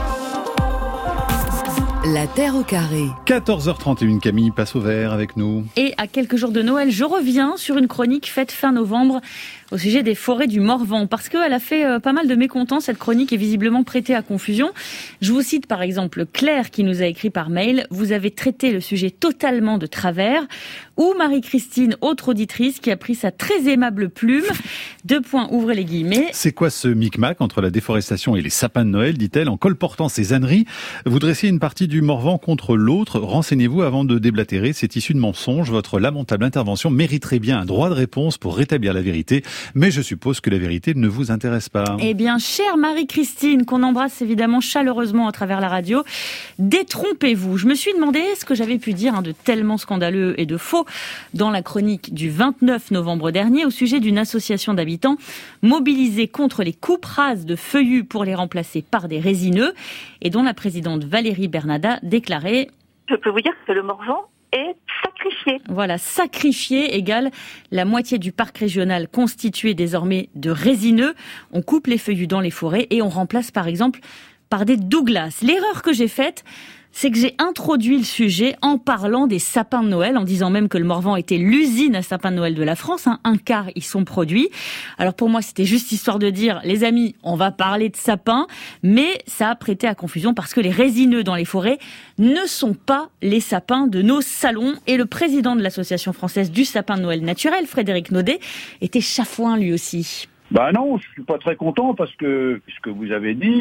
[SPEAKER 5] La Terre au carré.
[SPEAKER 6] 14h31, Camille passe au vert avec nous.
[SPEAKER 7] Et à quelques jours de Noël, je reviens sur une chronique faite fin novembre au sujet des forêts du Morvan, parce qu'elle a fait pas mal de mécontents. Cette chronique est visiblement prêtée à confusion. Je vous cite par exemple Claire qui nous a écrit par mail « Vous avez traité le sujet totalement de travers » ou Marie-Christine, autre auditrice, qui a pris sa très aimable plume. Ouvrez les guillemets.
[SPEAKER 6] C'est quoi ce micmac entre la déforestation et les sapins de Noël, dit-elle, en colportant ces âneries. Vous dressez une partie du Morvan contre l'autre. Renseignez-vous avant de déblatérer. C'est issu de mensonges. Votre lamentable intervention mériterait bien un droit de réponse pour rétablir la vérité. Mais je suppose que la vérité ne vous intéresse pas.
[SPEAKER 7] Eh bien, chère Marie-Christine, qu'on embrasse évidemment chaleureusement à travers la radio, détrompez-vous. Je me suis demandé ce que j'avais pu dire de tellement scandaleux et de faux dans la chronique du 29 novembre dernier au sujet d'une association d'habitants mobilisés contre les coupes rases de feuillus pour les remplacer par des résineux et dont la présidente Valérie Bernada déclarait «
[SPEAKER 14] Je peux vous dire que le Morvan est sacrifié. »
[SPEAKER 7] Voilà, sacrifié égale la moitié du parc régional constitué désormais de résineux. On coupe les feuillus dans les forêts et on remplace par exemple par des Douglas. L'erreur que j'ai faite, c'est que j'ai introduit le sujet en parlant des sapins de Noël, en disant même que le Morvan était l'usine à sapins de Noël de la France. Un quart y sont produits. Alors pour moi, c'était juste histoire de dire, les amis, on va parler de sapins, mais ça a prêté à confusion parce que les résineux dans les forêts ne sont pas les sapins de nos salons. Et le président de l'Association française du sapin de Noël naturel, Frédéric Naudet, était chafouin lui aussi.
[SPEAKER 15] Non, je suis pas très content parce que ce que vous avez dit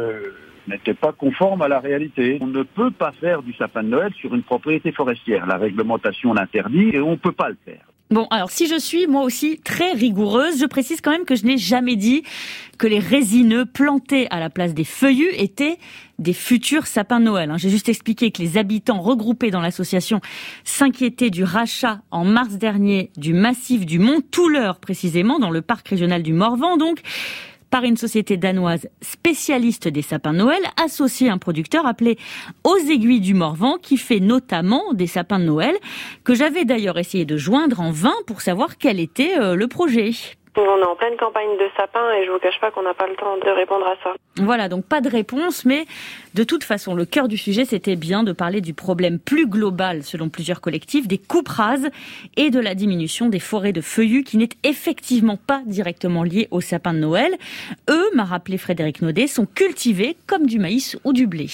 [SPEAKER 15] n'était pas conforme à la réalité. On ne peut pas faire du sapin de Noël sur une propriété forestière. La réglementation l'interdit et on ne peut pas le faire.
[SPEAKER 7] Bon, alors si je suis moi aussi très rigoureuse, je précise quand même que je n'ai jamais dit que les résineux plantés à la place des feuillus étaient des futurs sapins de Noël. J'ai juste expliqué que les habitants regroupés dans l'association s'inquiétaient du rachat en mars dernier du massif du Mont Touleur, précisément dans le parc régional du Morvan, donc par une société danoise spécialiste des sapins de Noël, associée à un producteur appelé Aux Aiguilles du Morvan, qui fait notamment des sapins de Noël, que j'avais d'ailleurs essayé de joindre en vain pour savoir quel était le projet.
[SPEAKER 16] On est en pleine campagne de sapins et je vous cache pas qu'on n'a pas le temps de répondre à ça.
[SPEAKER 7] Voilà, donc pas de réponse, mais de toute façon, le cœur du sujet, c'était bien de parler du problème plus global, selon plusieurs collectifs, des coupes rases et de la diminution des forêts de feuillus qui n'est effectivement pas directement liée au sapin de Noël. Eux, m'a rappelé Frédéric Naudet, sont cultivés comme du maïs ou du blé.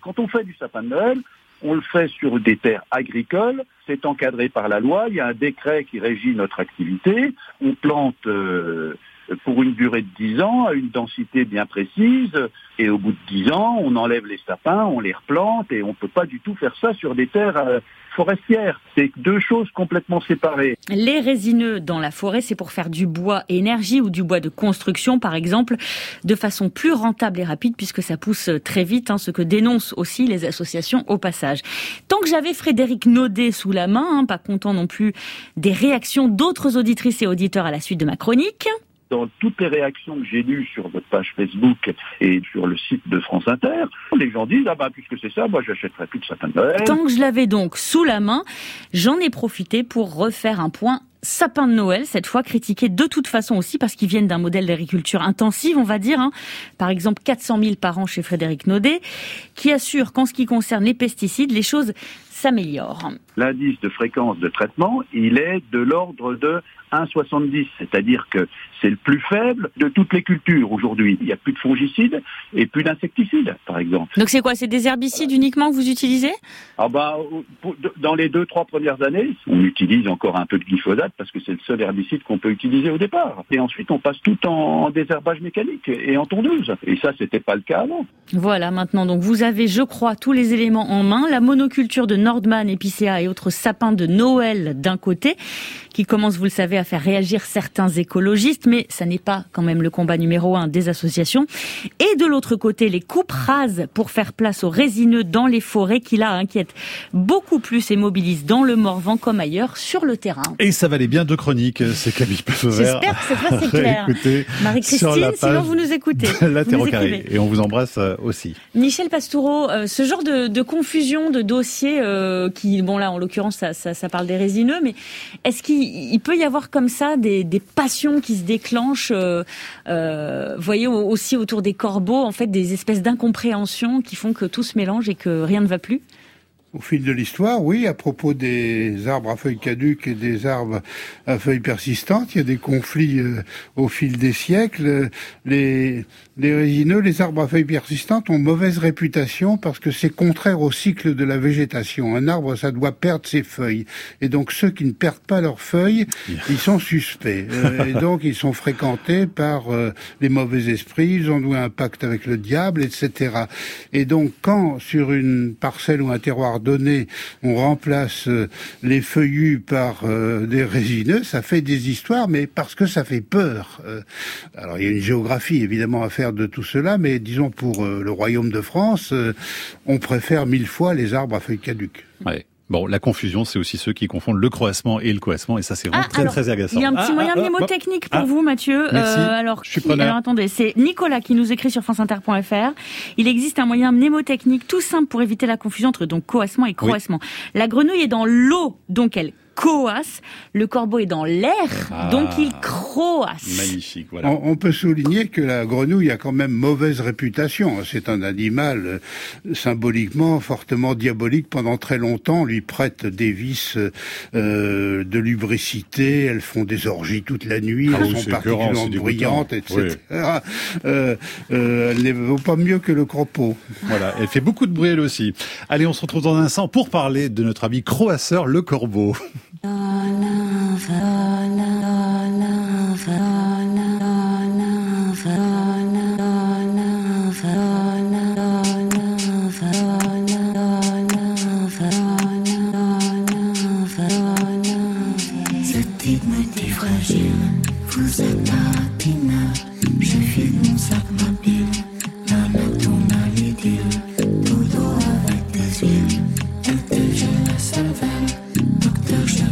[SPEAKER 15] Quand on fait du sapin de Noël, on le fait sur des terres agricoles, c'est encadré par la loi, il y a un décret qui régit notre activité, on plante pour une durée de 10 ans, à une densité bien précise, et au bout de 10 ans, on enlève les sapins, on les replante, et on ne peut pas du tout faire ça sur des terres forestières. C'est deux choses complètement séparées.
[SPEAKER 7] Les résineux dans la forêt, c'est pour faire du bois énergie ou du bois de construction, par exemple, de façon plus rentable et rapide, puisque ça pousse très vite, ce que dénoncent aussi les associations au passage. Tant que j'avais Frédéric Naudet sous la main, pas content non plus des réactions d'autres auditrices et auditeurs à la suite de ma chronique.
[SPEAKER 15] Dans toutes les réactions que j'ai lues sur votre page Facebook et sur le site de France Inter, les gens disent puisque c'est ça, moi j'achèterai plus de sapin de Noël.
[SPEAKER 7] Tant que je l'avais donc sous la main, j'en ai profité pour refaire un point sapin de Noël, cette fois critiqué de toute façon aussi parce qu'ils viennent d'un modèle d'agriculture intensive, on va dire. Par exemple, 400 000 par an chez Frédéric Naudet, qui assure qu'en ce qui concerne les pesticides, les choses s'améliorent.
[SPEAKER 15] L'indice de fréquence de traitement, il est de l'ordre de 1,70, c'est-à-dire que c'est le plus faible de toutes les cultures aujourd'hui. Il n'y a plus de fongicides et plus d'insecticides, par exemple.
[SPEAKER 7] Donc c'est quoi? C'est des herbicides uniquement que vous utilisez?
[SPEAKER 15] Dans les 2-3 premières années, on utilise encore un peu de glyphosate parce que c'est le seul herbicide qu'on peut utiliser au départ. Et ensuite, on passe tout en désherbage mécanique et en tondeuse. Et ça, c'était pas le cas avant.
[SPEAKER 7] Voilà, maintenant, donc vous avez, je crois, tous les éléments en main. La monoculture de Nordman, Épicéa et autres sapins de Noël d'un côté, qui commence, vous le savez, à faire réagir certains écologistes, mais ça n'est pas quand même le combat numéro 1 des associations. Et de l'autre côté, les coupes rases pour faire place aux résineux dans les forêts qui là inquiètent beaucoup plus et mobilisent dans le Morvan comme ailleurs sur le terrain.
[SPEAKER 6] Et ça valait bien 2 chroniques, c'est Camille Peuvert.
[SPEAKER 7] J'espère que cette fois c'est clair. Marie-Christine, sinon vous nous écoutez.
[SPEAKER 6] La Terre au carré. Et on vous embrasse aussi.
[SPEAKER 7] Michel Pastoureau, ce genre de confusion de dossiers qui, bon là en l'occurrence ça parle des résineux, mais est-ce qu'il peut y avoir comme ça des passions qui se déclenchent, voyez aussi autour des corbeaux, en fait des espèces d'incompréhension qui font que tout se mélange et que rien ne va plus?
[SPEAKER 9] Au fil de l'histoire, oui, à propos des arbres à feuilles caduques et des arbres à feuilles persistantes, il y a des conflits au fil des siècles. Les résineux, les arbres à feuilles persistantes ont mauvaise réputation parce que c'est contraire au cycle de la végétation. Un arbre, ça doit perdre ses feuilles. Et donc ceux qui ne perdent pas leurs feuilles, ils sont suspects. Et donc ils sont fréquentés par les mauvais esprits, ils ont noué un pacte avec le diable, etc. Et donc quand sur une parcelle ou un terroir donné, on remplace les feuillus par des résineux, ça fait des histoires, mais parce que ça fait peur. Alors il y a une géographie évidemment à faire de tout cela, mais disons pour le royaume de France, on préfère 1000 fois les arbres à feuilles caduques.
[SPEAKER 6] Ouais. Bon, la confusion, c'est aussi ceux qui confondent le croassement et le coassement, et ça, c'est vraiment très agaçant.
[SPEAKER 7] Il y a un petit moyen mnémotechnique pour vous, Mathieu.
[SPEAKER 6] Alors,
[SPEAKER 7] attendez, c'est Nicolas qui nous écrit sur franceinter.fr. Il existe un moyen mnémotechnique tout simple pour éviter la confusion entre donc coassement et croassement. Oui. La grenouille est dans l'eau, donc elle coasse. Le corbeau est dans l'air, donc il croasse.
[SPEAKER 6] Magnifique, voilà.
[SPEAKER 9] On peut souligner que la grenouille a quand même mauvaise réputation. C'est un animal symboliquement fortement diabolique. Pendant très longtemps, on lui prête des vices de lubricité. Elles font des orgies toute la nuit. Elles sont particulièrement bruyantes, etc. Oui. Elle ne vaut pas mieux que le cropot.
[SPEAKER 6] Voilà, elle fait beaucoup de bruit elle aussi. Allez, on se retrouve dans un instant pour parler de notre ami croasseur, le corbeau.
[SPEAKER 11] Cette type m'était fragile, vous êtes rapide. Je file mon sac, ma pile, la main tourne à l'idylle, tout d'eau avec des huiles, elle te gèle la cervelle, docteur.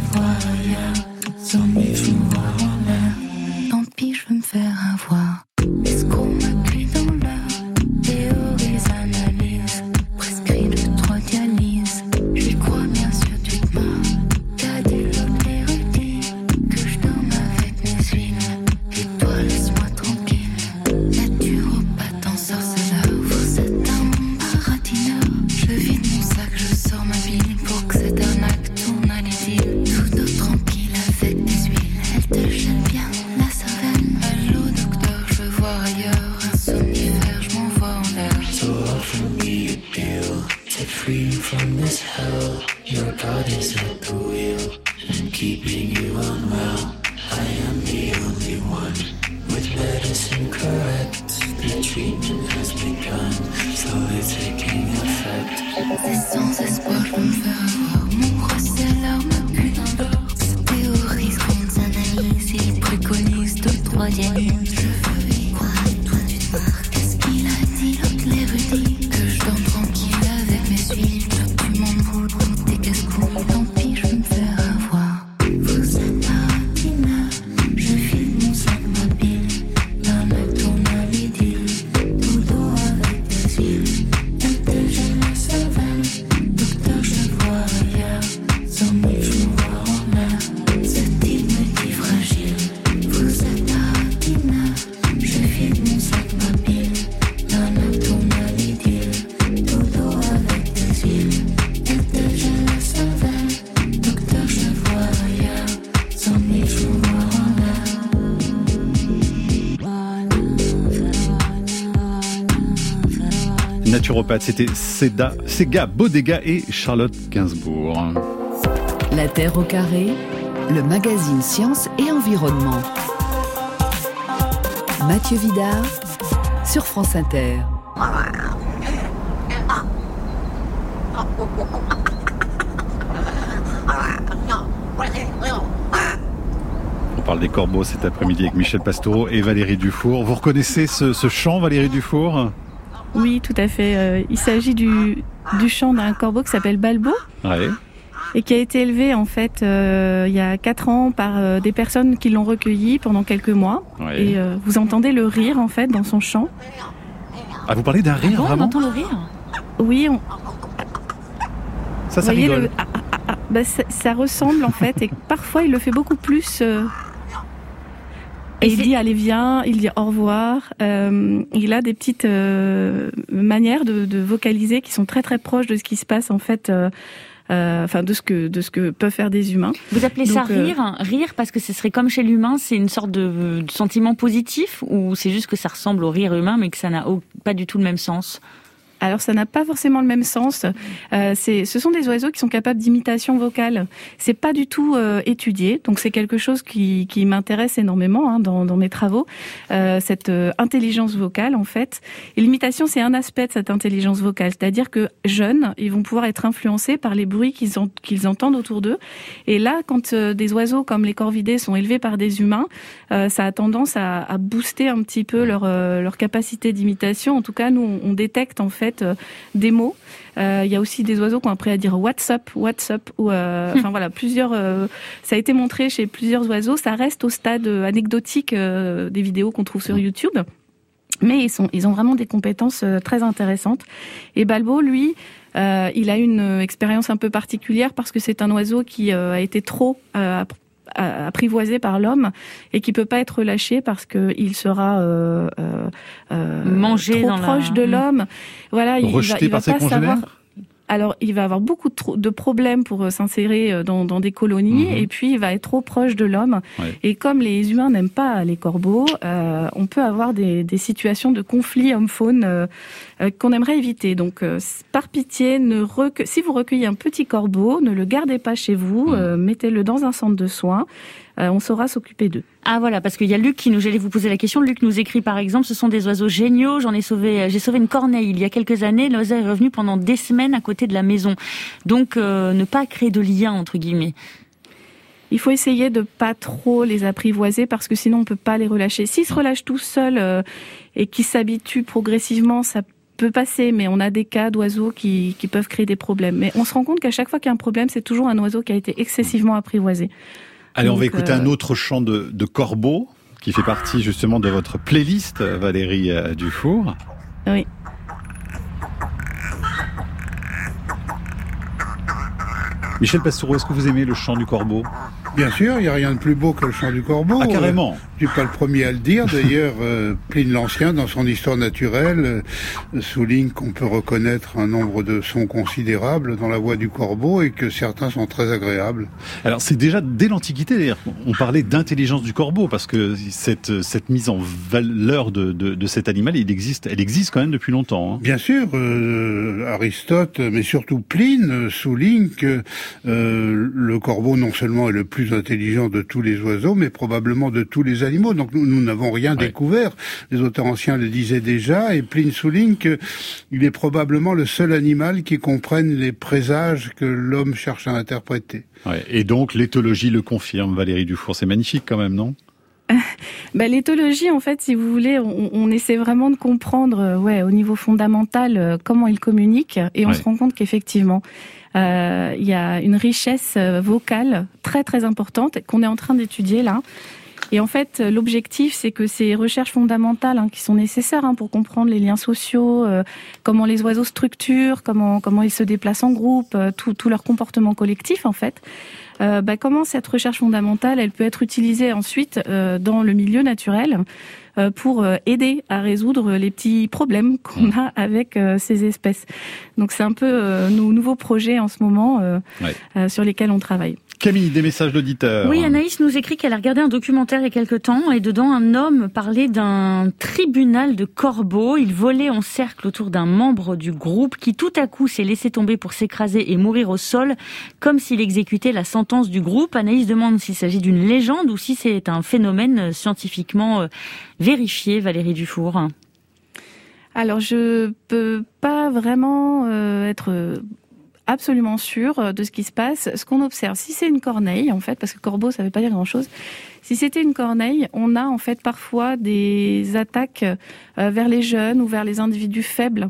[SPEAKER 11] free from this hell. Your God is at the wheel and keeping you unwell. I am the only one with medicine correct. The treatment has begun, slowly taking effect.
[SPEAKER 17] C'est sans espoir de me faire avoir. Mon procès, l'arme, plus d'importe. Théorise, grandes analyses, il préconise de troisième. Je veux y croire, toi tu te marques. Qu'est-ce qu'il a dit, l'autre l'érudit? Que je dors tranquille avec mes suites. Tu m'embrouilles pour tes casse-couilles. Tant pis, je veux me faire avoir. Vous êtes ordinaire, je file mon sac, ma bille. La mec tourne à midi. Dodo avec des huiles. Elle te gèle la cervelle. Docteur, je vois ailleurs. Sans mille, je me vois en l'air. Ce type me dit fragile. Vous êtes ordinaire, je file mon sac, ma bille. La mec tourne à midi. Dodo avec des huiles. Elle te gèle la cervelle. Docteur, je vois ailleurs. Sans mille, je me vois en l'air.
[SPEAKER 6] Naturopathe, c'était Sega Bodega et Charlotte Gainsbourg.
[SPEAKER 5] La Terre au carré, le magazine Science et Environnement. Mathieu Vidard sur France Inter.
[SPEAKER 6] On parle des corbeaux cet après-midi avec Michel Pastoureau et Valérie Dufour. Vous reconnaissez ce chant, Valérie Dufour ?
[SPEAKER 10] Oui, tout à fait. Il s'agit du chant d'un corbeau qui s'appelle Balbo.
[SPEAKER 6] Ouais.
[SPEAKER 10] Et qui a été élevé en fait il y a 4 ans par des personnes qui l'ont recueilli pendant quelques mois.
[SPEAKER 6] Ouais.
[SPEAKER 10] Et vous entendez le rire en fait dans son chant.
[SPEAKER 6] Ah, vous parlez d'un rire, vraiment ?
[SPEAKER 7] On entend le rire ?
[SPEAKER 10] Oui.
[SPEAKER 6] Ça rigole.
[SPEAKER 10] Ça ressemble en fait, et parfois il le fait beaucoup plus. Et il dit allez viens, il dit au revoir. Il a des petites manières de vocaliser qui sont très très proches de ce qui se passe en fait. De ce que peuvent faire des humains.
[SPEAKER 7] Vous appelez ça rire ? Rire parce que ce serait comme chez l'humain, c'est une sorte de sentiment positif, ou c'est juste que ça ressemble au rire humain mais que ça n'a pas du tout le même sens ?
[SPEAKER 10] Alors ça n'a pas forcément le même sens. Ce sont des oiseaux qui sont capables d'imitation vocale. C'est pas du tout étudié, donc c'est quelque chose qui m'intéresse énormément dans mes travaux. Cette intelligence vocale en fait. Et l'imitation, c'est un aspect de cette intelligence vocale, c'est-à-dire que jeunes, ils vont pouvoir être influencés par les bruits qu'ils entendent autour d'eux. Et là, quand des oiseaux comme les corvidés sont élevés par des humains, ça a tendance à booster un petit peu leur capacité d'imitation. En tout cas, nous on détecte en fait des mots. Il y a aussi des oiseaux qui ont appris à dire what's up, ou plusieurs. Ça a été montré chez plusieurs oiseaux. Ça reste au stade anecdotique des vidéos qu'on trouve sur YouTube, mais ils ont vraiment des compétences très intéressantes. Et Balbo, lui, il a une expérience un peu particulière parce que c'est un oiseau qui a été trop apprivoisé par l'homme et qui peut pas être relâché parce que il sera
[SPEAKER 7] mangé
[SPEAKER 10] trop proche de l'homme. Voilà,
[SPEAKER 6] rejeté par ses congénères.
[SPEAKER 10] Alors, il va avoir beaucoup de problèmes pour s'insérer dans des colonies, et puis il va être trop proche de l'homme. Ouais. Et comme les humains n'aiment pas les corbeaux, on peut avoir des situations de conflit homme-faune qu'on aimerait éviter. Donc, par pitié, si vous recueillez un petit corbeau, ne le gardez pas chez vous, mettez-le dans un centre de soins. On saura s'occuper d'eux.
[SPEAKER 7] Ah voilà, parce qu'il y a Luc j'allais vous poser la question. Luc nous écrit par exemple, ce sont des oiseaux géniaux. J'ai sauvé une corneille il y a quelques années. L'oiseau est revenu pendant des semaines à côté de la maison. Donc ne pas créer de lien entre guillemets.
[SPEAKER 10] Il faut essayer de pas trop les apprivoiser parce que sinon on peut pas les relâcher. S'ils se relâchent tout seuls et qu'ils s'habituent progressivement, ça peut passer, mais on a des cas d'oiseaux qui peuvent créer des problèmes. Mais on se rend compte qu'à chaque fois qu'il y a un problème, c'est toujours un oiseau qui a été excessivement apprivoisé.
[SPEAKER 6] Allez, on va écouter un autre chant de corbeau qui fait partie justement de votre playlist, Valérie Dufour.
[SPEAKER 10] Oui.
[SPEAKER 6] Michel Pastoureau, est-ce que vous aimez le chant du corbeau ?
[SPEAKER 9] Bien sûr, il n'y a rien de plus beau que le chant du corbeau.
[SPEAKER 6] Ah, carrément.
[SPEAKER 9] Je ne suis pas le premier à le dire. D'ailleurs, Pline l'Ancien, dans son histoire naturelle, souligne qu'on peut reconnaître un nombre de sons considérables dans la voix du corbeau et que certains sont très agréables.
[SPEAKER 6] Alors, c'est déjà dès l'Antiquité, d'ailleurs. On parlait d'intelligence du corbeau parce que cette mise en valeur de cet animal, elle existe quand même depuis longtemps. Hein.
[SPEAKER 9] Bien sûr, Aristote, mais surtout Pline, souligne que le corbeau non seulement est le plus intelligent de tous les oiseaux, mais probablement de tous les animaux. Donc nous n'avons rien découvert. Les auteurs anciens le disaient déjà, et Pline souligne que il est probablement le seul animal qui comprenne les présages que l'homme cherche à interpréter.
[SPEAKER 6] Ouais, et donc l'éthologie le confirme, Valérie Dufour. C'est magnifique quand même, non ?
[SPEAKER 10] L'éthologie, en fait, si vous voulez, on essaie vraiment de comprendre, au niveau fondamental, comment ils communiquent, et on se rend compte qu'effectivement, il y a une richesse vocale très très importante qu'on est en train d'étudier là. Et en fait, l'objectif, c'est que ces recherches fondamentales qui sont nécessaires pour comprendre les liens sociaux, comment les oiseaux structurent, comment ils se déplacent en groupe, tout leur comportement collectif, en fait. Comment cette recherche fondamentale, elle peut être utilisée ensuite dans le milieu naturel pour aider à résoudre les petits problèmes qu'on a avec ces espèces. Donc c'est un peu nos nouveaux projets en ce moment sur lesquels on travaille.
[SPEAKER 6] Camille, des messages d'auditeurs.
[SPEAKER 7] Oui, Anaïs nous écrit qu'elle a regardé un documentaire il y a quelque temps et dedans un homme parlait d'un tribunal de corbeaux. Il volait en cercle autour d'un membre du groupe qui tout à coup s'est laissé tomber pour s'écraser et mourir au sol comme s'il exécutait la sentence du groupe. Anaïs demande s'il s'agit d'une légende ou si c'est un phénomène scientifiquement vérifié, Valérie Dufour.
[SPEAKER 10] Alors je peux pas vraiment être absolument sûr de ce qui se passe. Ce qu'on observe, si c'est une corneille, en fait, parce que corbeau, ça veut pas dire grand-chose, si c'était une corneille, on a en fait parfois des attaques vers les jeunes ou vers les individus faibles.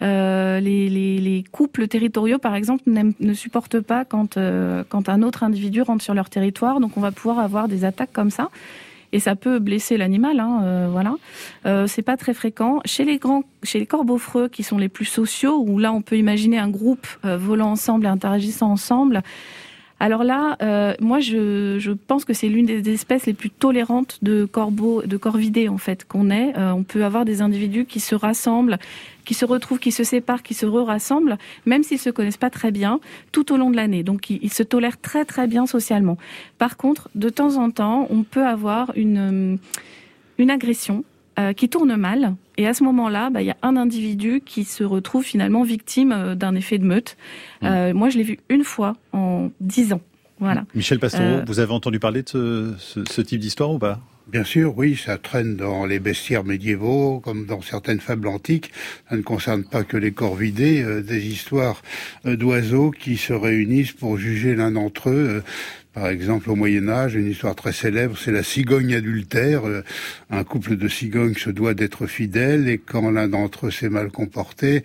[SPEAKER 10] Les couples territoriaux, par exemple, ne supportent pas quand un autre individu rentre sur leur territoire, donc on va pouvoir avoir des attaques comme ça. Et ça peut blesser l'animal, voilà. C'est pas très fréquent. Chez les corbeaux-freux, qui sont les plus sociaux, où là on peut imaginer un groupe volant ensemble et interagissant ensemble. Alors là, moi je pense que c'est l'une des espèces les plus tolérantes de corbeaux, de corvidés en fait qu'on ait. On peut avoir des individus qui se rassemblent, qui se retrouvent, qui se séparent, qui se rassemblent, même s'ils se connaissent pas très bien, tout au long de l'année. Donc ils se tolèrent très très bien socialement. Par contre, de temps en temps, on peut avoir une agression qui tourne mal. Et à ce moment-là, il y a un individu qui se retrouve finalement victime d'un effet de meute. Moi, je l'ai vu une fois en 10 ans. Voilà.
[SPEAKER 6] Michel Pastoureau, vous avez entendu parler de ce type d'histoire ou pas ?
[SPEAKER 9] Bien sûr, oui, ça traîne dans les bestiaires médiévaux, comme dans certaines fables antiques. Ça ne concerne pas que les corvidés, des histoires d'oiseaux qui se réunissent pour juger l'un d'entre eux. Par exemple, au Moyen-Âge, une histoire très célèbre, c'est la cigogne adultère. Un couple de cigognes se doit d'être fidèle et quand l'un d'entre eux s'est mal comporté,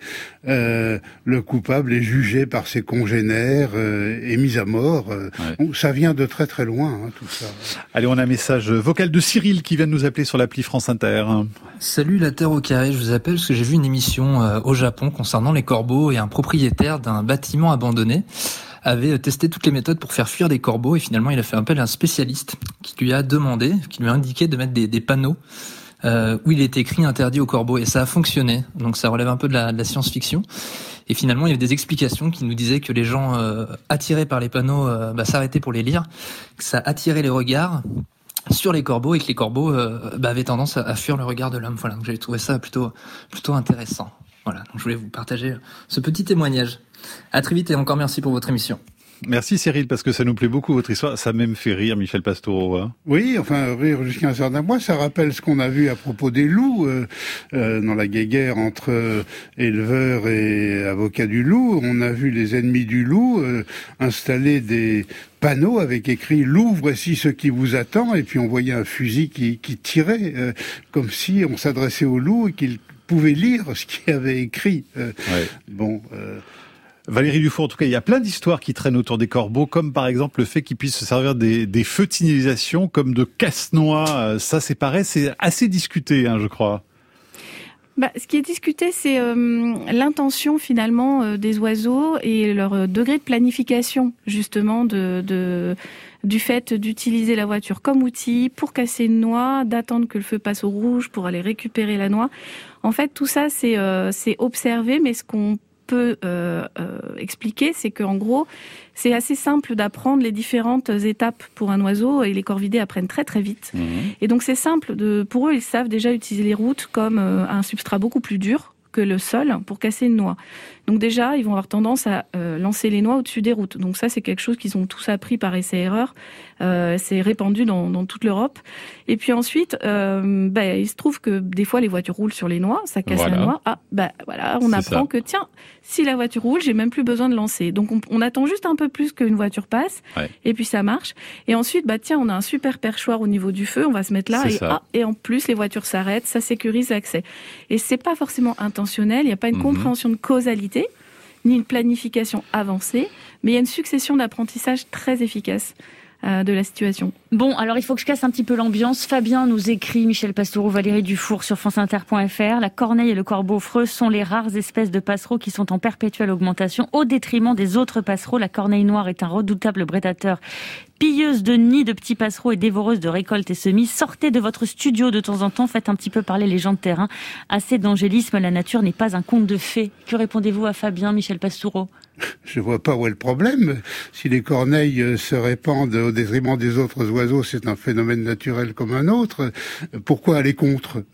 [SPEAKER 9] le coupable est jugé par ses congénères et mis à mort. Donc, ça vient de très très loin, tout ça.
[SPEAKER 6] Allez, on a un message vocal de Cyril qui vient de nous appeler sur l'appli France Inter.
[SPEAKER 18] Salut la Terre au carré, je vous appelle parce que j'ai vu une émission au Japon concernant les corbeaux et un propriétaire d'un bâtiment abandonné avait testé toutes les méthodes pour faire fuir des corbeaux et finalement il a fait appel à un spécialiste qui lui a demandé, qui lui a indiqué de mettre des panneaux où il était écrit interdit aux corbeaux et ça a fonctionné. Donc ça relève un peu de la science-fiction. Et finalement il y avait des explications qui nous disaient que les gens attirés par les panneaux s'arrêtaient pour les lire, que ça attirait les regards sur les corbeaux et que les corbeaux avaient tendance à fuir le regard de l'homme. Voilà, donc j'avais trouvé ça plutôt intéressant. Voilà, donc je voulais vous partager ce petit témoignage. À très vite et encore merci pour votre émission.
[SPEAKER 6] Merci Cyril, parce que ça nous plaît beaucoup votre histoire. Ça même fait rire Michel Pastoureau.
[SPEAKER 9] Oui, enfin rire jusqu'à un certain point. Ça rappelle ce qu'on a vu à propos des loups dans la guéguerre entre éleveurs et avocats du loup. On a vu les ennemis du loup installer des panneaux avec écrit « Loup, voici ce qui vous attend » et puis on voyait un fusil qui tirait comme si on s'adressait au loup et qu'il pouvait lire ce qu'il avait écrit.
[SPEAKER 6] Valérie Dufour, en tout cas, il y a plein d'histoires qui traînent autour des corbeaux, comme par exemple le fait qu'ils puissent se servir des feux de signalisation comme de casse-noix. Ça, c'est pareil, c'est assez discuté, je crois.
[SPEAKER 10] Ce qui est discuté, c'est l'intention finalement des oiseaux et leur degré de planification justement du fait d'utiliser la voiture comme outil pour casser une noix, d'attendre que le feu passe au rouge pour aller récupérer la noix. En fait, tout ça, c'est observé, mais ce qu'on peut expliquer, c'est qu'en gros, c'est assez simple d'apprendre les différentes étapes pour un oiseau, et les corvidés apprennent très très vite. Et donc c'est simple, pour eux, ils savent déjà utiliser les routes comme un substrat beaucoup plus dur que le sol pour casser une noix. Donc déjà, ils vont avoir tendance à lancer les noix au-dessus des routes. Donc ça, c'est quelque chose qu'ils ont tous appris par essai-erreur. C'est répandu dans toute l'Europe. Et puis ensuite, il se trouve que des fois, les voitures roulent sur les noix, ça casse la noix. On apprend que tiens, si la voiture roule, j'ai même plus besoin de lancer. Donc on attend juste un peu plus qu'une voiture passe, et puis ça marche. Et ensuite, on a un super perchoir au niveau du feu, on va se mettre là, et en plus, les voitures s'arrêtent, ça sécurise l'accès. Et c'est pas forcément intentionnel, il n'y a pas une compréhension de causalité, ni une planification avancée, mais il y a une succession d'apprentissages très efficaces de la situation.
[SPEAKER 7] Bon, alors il faut que je casse un petit peu l'ambiance. Fabien nous écrit, Michel Pastoureau, Valérie Dufour sur franceinter.fr. La corneille et le corbeau-freux sont les rares espèces de passereaux qui sont en perpétuelle augmentation au détriment des autres passereaux. La corneille noire est un redoutable prédateur, pilleuse de nids de petits passereaux et dévoreuse de récoltes et semis. Sortez de votre studio de temps en temps, faites un petit peu parler les gens de terrain. Assez d'angélisme, la nature n'est pas un conte de fées. Que répondez-vous à Fabien, Michel Pastoureau ?
[SPEAKER 9] Je vois pas où est le problème. Si les corneilles se répandent au détriment des autres oiseaux, c'est un phénomène naturel comme un autre. Pourquoi aller contre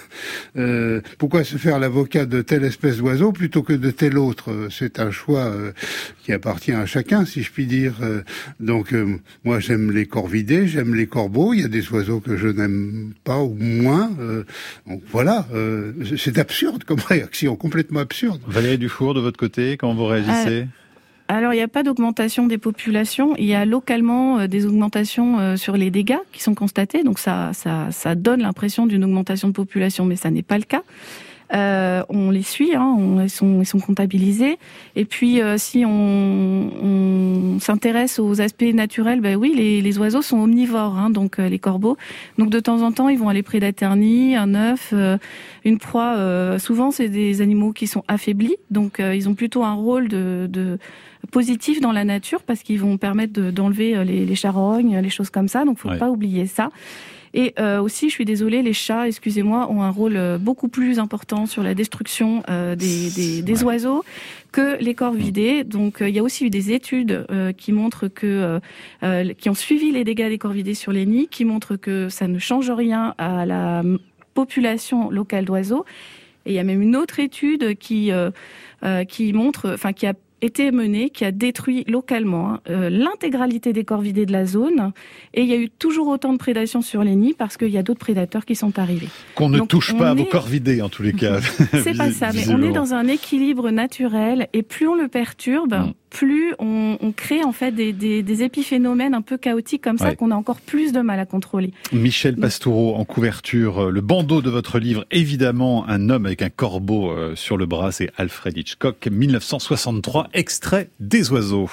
[SPEAKER 9] pourquoi se faire l'avocat de telle espèce d'oiseau plutôt que de tel autre? C'est un choix qui appartient à chacun, si je puis dire. Donc moi j'aime les corvidés, j'aime les corbeaux. Il y a des oiseaux que je n'aime pas ou moins. Donc voilà, c'est absurde comme réaction, complètement absurde.
[SPEAKER 6] Valérie Dufour, de votre côté, comment vous réagissez?
[SPEAKER 10] Alors, il n'y a pas d'augmentation des populations. Il y a localement des augmentations sur les dégâts qui sont constatés. Donc, ça donne l'impression d'une augmentation de population, mais ça n'est pas le cas. On les suit, ils sont comptabilisés. Et puis, si on s'intéresse aux aspects naturels, les oiseaux sont omnivores, donc les corbeaux. Donc, de temps en temps, ils vont aller prédater un nid, un œuf, une proie. Souvent, c'est des animaux qui sont affaiblis. Donc, ils ont plutôt un rôle de positif dans la nature parce qu'ils vont permettre d'enlever les charognes, les choses comme ça. Donc, faut pas oublier ça. Et aussi, je suis désolée, les chats, excusez-moi, ont un rôle beaucoup plus important sur la destruction des oiseaux que les corvidés. Donc, il y a aussi eu des études qui montrent qui ont suivi les dégâts des corvidés sur les nids, qui montrent que ça ne change rien à la population locale d'oiseaux. Et il y a même une autre étude qui montre, qui a été menée, qui a détruit localement l'intégralité des corvidés de la zone, et il y a eu toujours autant de prédation sur les nids parce qu'il y a d'autres prédateurs qui sont arrivés.
[SPEAKER 6] Qu'on ne touche pas à vos corvidés en tous les cas.
[SPEAKER 10] C'est pas ça, mais on est dans un équilibre naturel, et plus on le perturbe, plus on crée en fait des épiphénomènes un peu chaotiques comme ça qu'on a encore plus de mal à contrôler.
[SPEAKER 6] Michel Pastoureau, en couverture, le bandeau de votre livre, évidemment, un homme avec un corbeau sur le bras, c'est Alfred Hitchcock, 1963, extrait des oiseaux.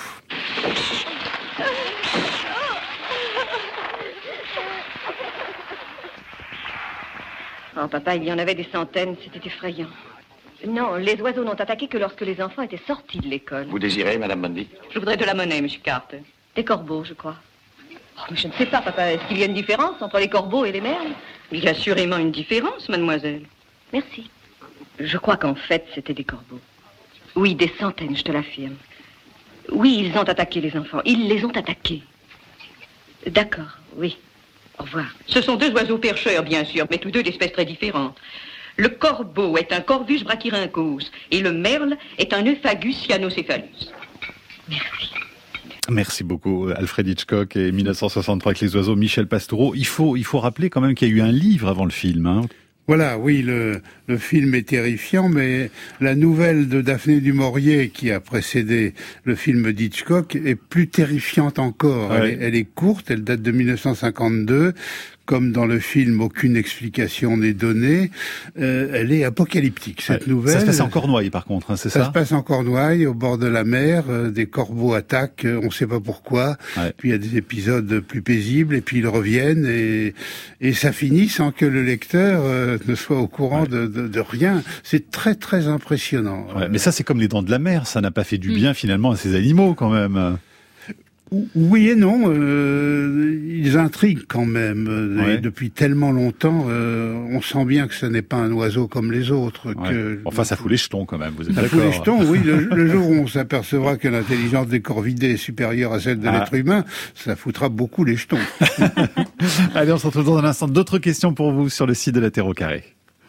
[SPEAKER 19] Oh papa, il y en avait des centaines, c'était effrayant. Non, les oiseaux n'ont attaqué que lorsque les enfants étaient sortis de l'école.
[SPEAKER 20] Vous désirez, Madame Bundy?
[SPEAKER 19] Je voudrais de la monnaie, Monsieur Carter. Des corbeaux, je crois. Oh, mais je ne sais pas, papa. Est-ce qu'il y a une différence entre les corbeaux et les merles? Il y a assurément une différence, mademoiselle. Merci. Je crois qu'en fait, c'était des corbeaux. Oui, des centaines, je te l'affirme. Oui, ils ont attaqué les enfants. Ils les ont attaqués. D'accord, oui. Au revoir.
[SPEAKER 20] Ce sont deux oiseaux percheurs, bien sûr, mais tous deux d'espèces très différentes. Le corbeau est un Corvus brachyrhynchos et le merle est un Euphagus cyanocéphalus.
[SPEAKER 19] Merci.
[SPEAKER 6] Merci beaucoup, Alfred Hitchcock et 1963 avec les oiseaux, Michel Pastoureau. Il faut rappeler quand même qu'il y a eu un livre avant le film,
[SPEAKER 9] Voilà, oui, le film est terrifiant, mais la nouvelle de Daphné du Maurier, qui a précédé le film d'Hitchcock, est plus terrifiante encore. Elle est courte, elle date de 1952. comme dans le film, aucune explication n'est donnée. Elle est apocalyptique, cette nouvelle.
[SPEAKER 6] Ça se passe en Cornouailles, par contre, hein, c'est ça?
[SPEAKER 9] Ça se passe en Cornouailles, au bord de la mer. Des corbeaux attaquent, on ne sait pas pourquoi. Puis il y a des épisodes plus paisibles, et puis ils reviennent, et ça finit sans que le lecteur ne soit au courant de rien. C'est très, très impressionnant.
[SPEAKER 6] Mais ça, c'est comme les Dents de la Mer. Ça n'a pas fait du bien, finalement, à ces animaux, quand même.
[SPEAKER 9] Oui et non, ils intriguent quand même. Et depuis tellement longtemps, on sent bien que ce n'est pas un oiseau comme les autres.
[SPEAKER 6] Enfin, ça fout les jetons quand même, vous êtes
[SPEAKER 9] d'accord? Ça fout les jetons, oui. Le jour où on s'apercevra que l'intelligence des corvidés est supérieure à celle de l'être humain, ça foutra beaucoup les jetons.
[SPEAKER 6] Allez, on se retrouve dans un instant. D'autres questions pour vous sur le site de la Terre au carré.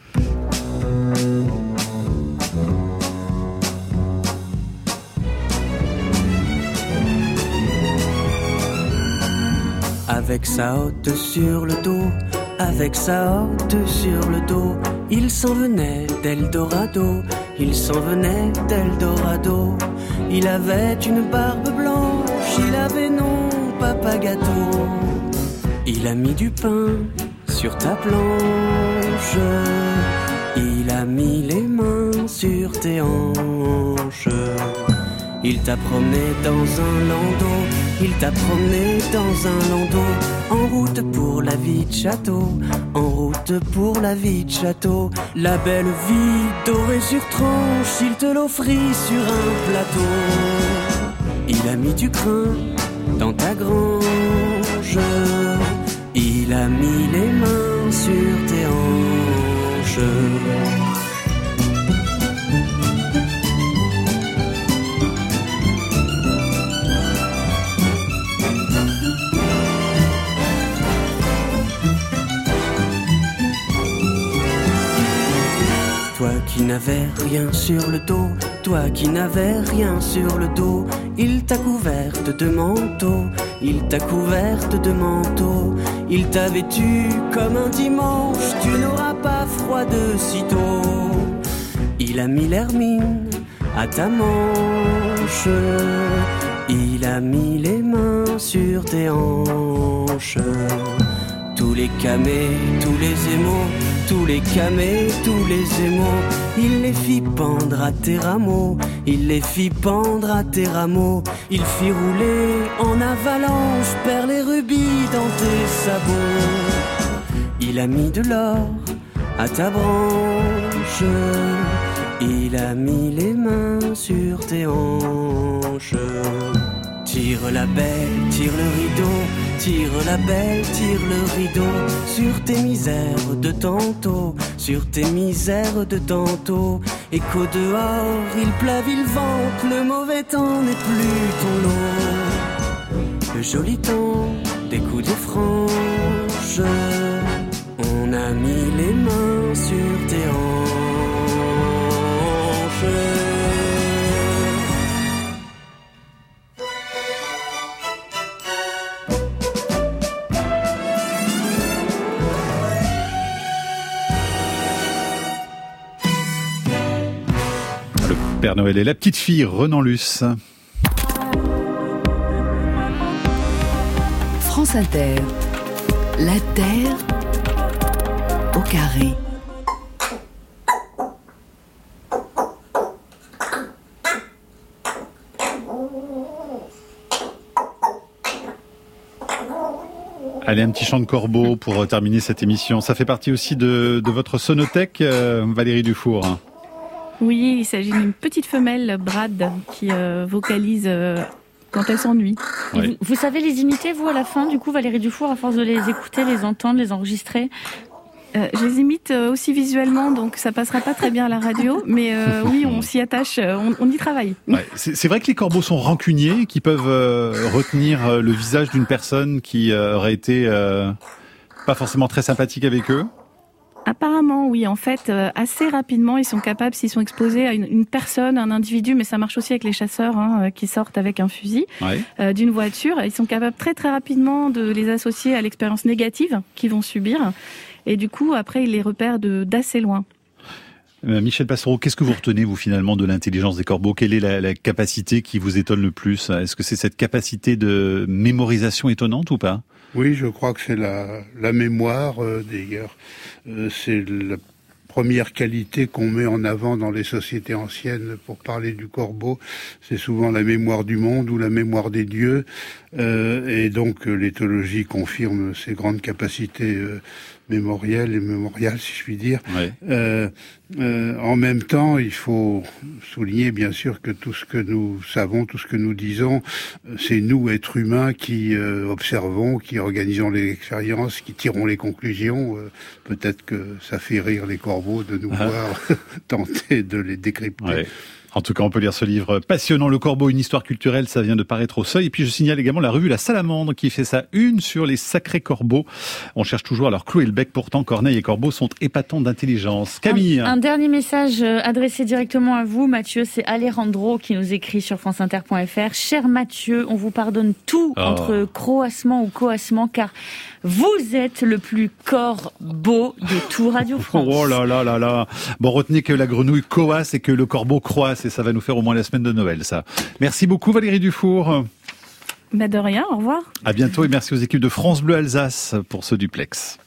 [SPEAKER 21] Avec sa hotte sur le dos, avec sa hotte sur le dos, il s'en venait d'Eldorado, il s'en venait d'Eldorado. Il avait une barbe blanche, il avait non papa gâteau. Il a mis du pain sur ta planche, il a mis les mains sur tes hanches. Il t'a promené dans un landau, il t'a promené dans un landau, en route pour la vie de château, en route pour la vie de château. La belle vie dorée sur tranche, il te l'offrit sur un plateau. Il a mis du grain dans ta grange, il a mis les mains sur tes hanches. Toi qui n'avais rien sur le dos, toi qui n'avais rien sur le dos, il t'a couverte de manteau, il t'a couverte de manteau, il t'a vêtu comme un dimanche, tu n'auras pas froid de sitôt. Il a mis l'hermine à ta manche, il a mis les mains sur tes hanches. Tous les camés, tous les émaux, tous les camés, tous les émaux, il les fit pendre à tes rameaux, il les fit pendre à tes rameaux, il fit rouler en avalanche, perles et rubis dans tes sabots. Il a mis de l'or à ta branche, il a mis les mains sur tes hanches. Tire la belle, tire le rideau, tire la belle, tire le rideau, sur tes misères de tantôt, sur tes misères de tantôt. Et qu'au dehors, il pleuve, il vente, le mauvais temps n'est plus ton lot. Le joli temps des coups de franche, on a mis les mains sur tes hanches.
[SPEAKER 6] Père Noël et la petite fille, Renan Luce.
[SPEAKER 5] France Inter, la Terre au carré.
[SPEAKER 6] Allez, un petit chant de corbeau pour terminer cette émission. Ça fait partie aussi de votre sonothèque, Valérie Dufour.
[SPEAKER 10] Oui, il s'agit d'une petite femelle, Brad, qui vocalise quand elle s'ennuie.
[SPEAKER 7] Oui. Vous savez les imiter, vous, à la fin, du coup, Valérie Dufour, à force de les écouter, les entendre, les enregistrer?
[SPEAKER 10] Je les imite aussi visuellement, donc ça passera pas très bien à la radio, mais oui, on s'y attache, on y travaille.
[SPEAKER 6] Ouais, c'est vrai que les corbeaux sont rancuniers, qui peuvent retenir le visage d'une personne qui aurait été pas forcément très sympathique avec eux.
[SPEAKER 10] Apparemment, oui. En fait, assez rapidement, ils sont capables, s'ils sont exposés à une personne, un individu, mais ça marche aussi avec les chasseurs qui sortent avec un fusil d'une voiture. Ils sont capables très très rapidement de les associer à l'expérience négative qu'ils vont subir. Et du coup, après, ils les repèrent d'assez loin.
[SPEAKER 6] Michel Passereau, qu'est-ce que vous retenez, vous, finalement, de l'intelligence des corbeaux? Quelle est la capacité qui vous étonne le plus? Est-ce que c'est cette capacité de mémorisation étonnante ou pas?
[SPEAKER 9] Oui, je crois que c'est la mémoire, d'ailleurs. C'est la première qualité qu'on met en avant dans les sociétés anciennes pour parler du corbeau. C'est souvent la mémoire du monde ou la mémoire des dieux. Et donc l'éthologie confirme ces grandes capacités mémorielles, si je puis dire. Ouais. En même temps, il faut souligner bien sûr que tout ce que nous savons, tout ce que nous disons, c'est nous, êtres humains, qui observons, qui organisons les expériences, qui tirons les conclusions. Peut-être que ça fait rire les corbeaux de nous voir tenter de les décrypter. Ouais.
[SPEAKER 6] En tout cas, on peut lire ce livre passionnant, Le Corbeau, une histoire culturelle, ça vient de paraître au Seuil. Et puis je signale également la revue La Salamandre qui fait sa une sur les sacrés corbeaux. On cherche toujours à leur clouer le bec, pourtant Corneille et Corbeau sont épatants d'intelligence. Camille.
[SPEAKER 7] Un dernier message adressé directement à vous, Mathieu, c'est Alejandro qui nous écrit sur franceinter.fr. Cher Mathieu, on vous pardonne tout entre croassement ou coassement, car vous êtes le plus corbeau de tout Radio France.
[SPEAKER 6] Oh là là là là. Bon, retenez que la grenouille coasse et que le corbeau croasse, et ça va nous faire au moins la semaine de Noël, ça. Merci beaucoup Valérie Dufour.
[SPEAKER 10] De rien, au revoir.
[SPEAKER 6] À bientôt et merci aux équipes de France Bleu Alsace pour ce duplex.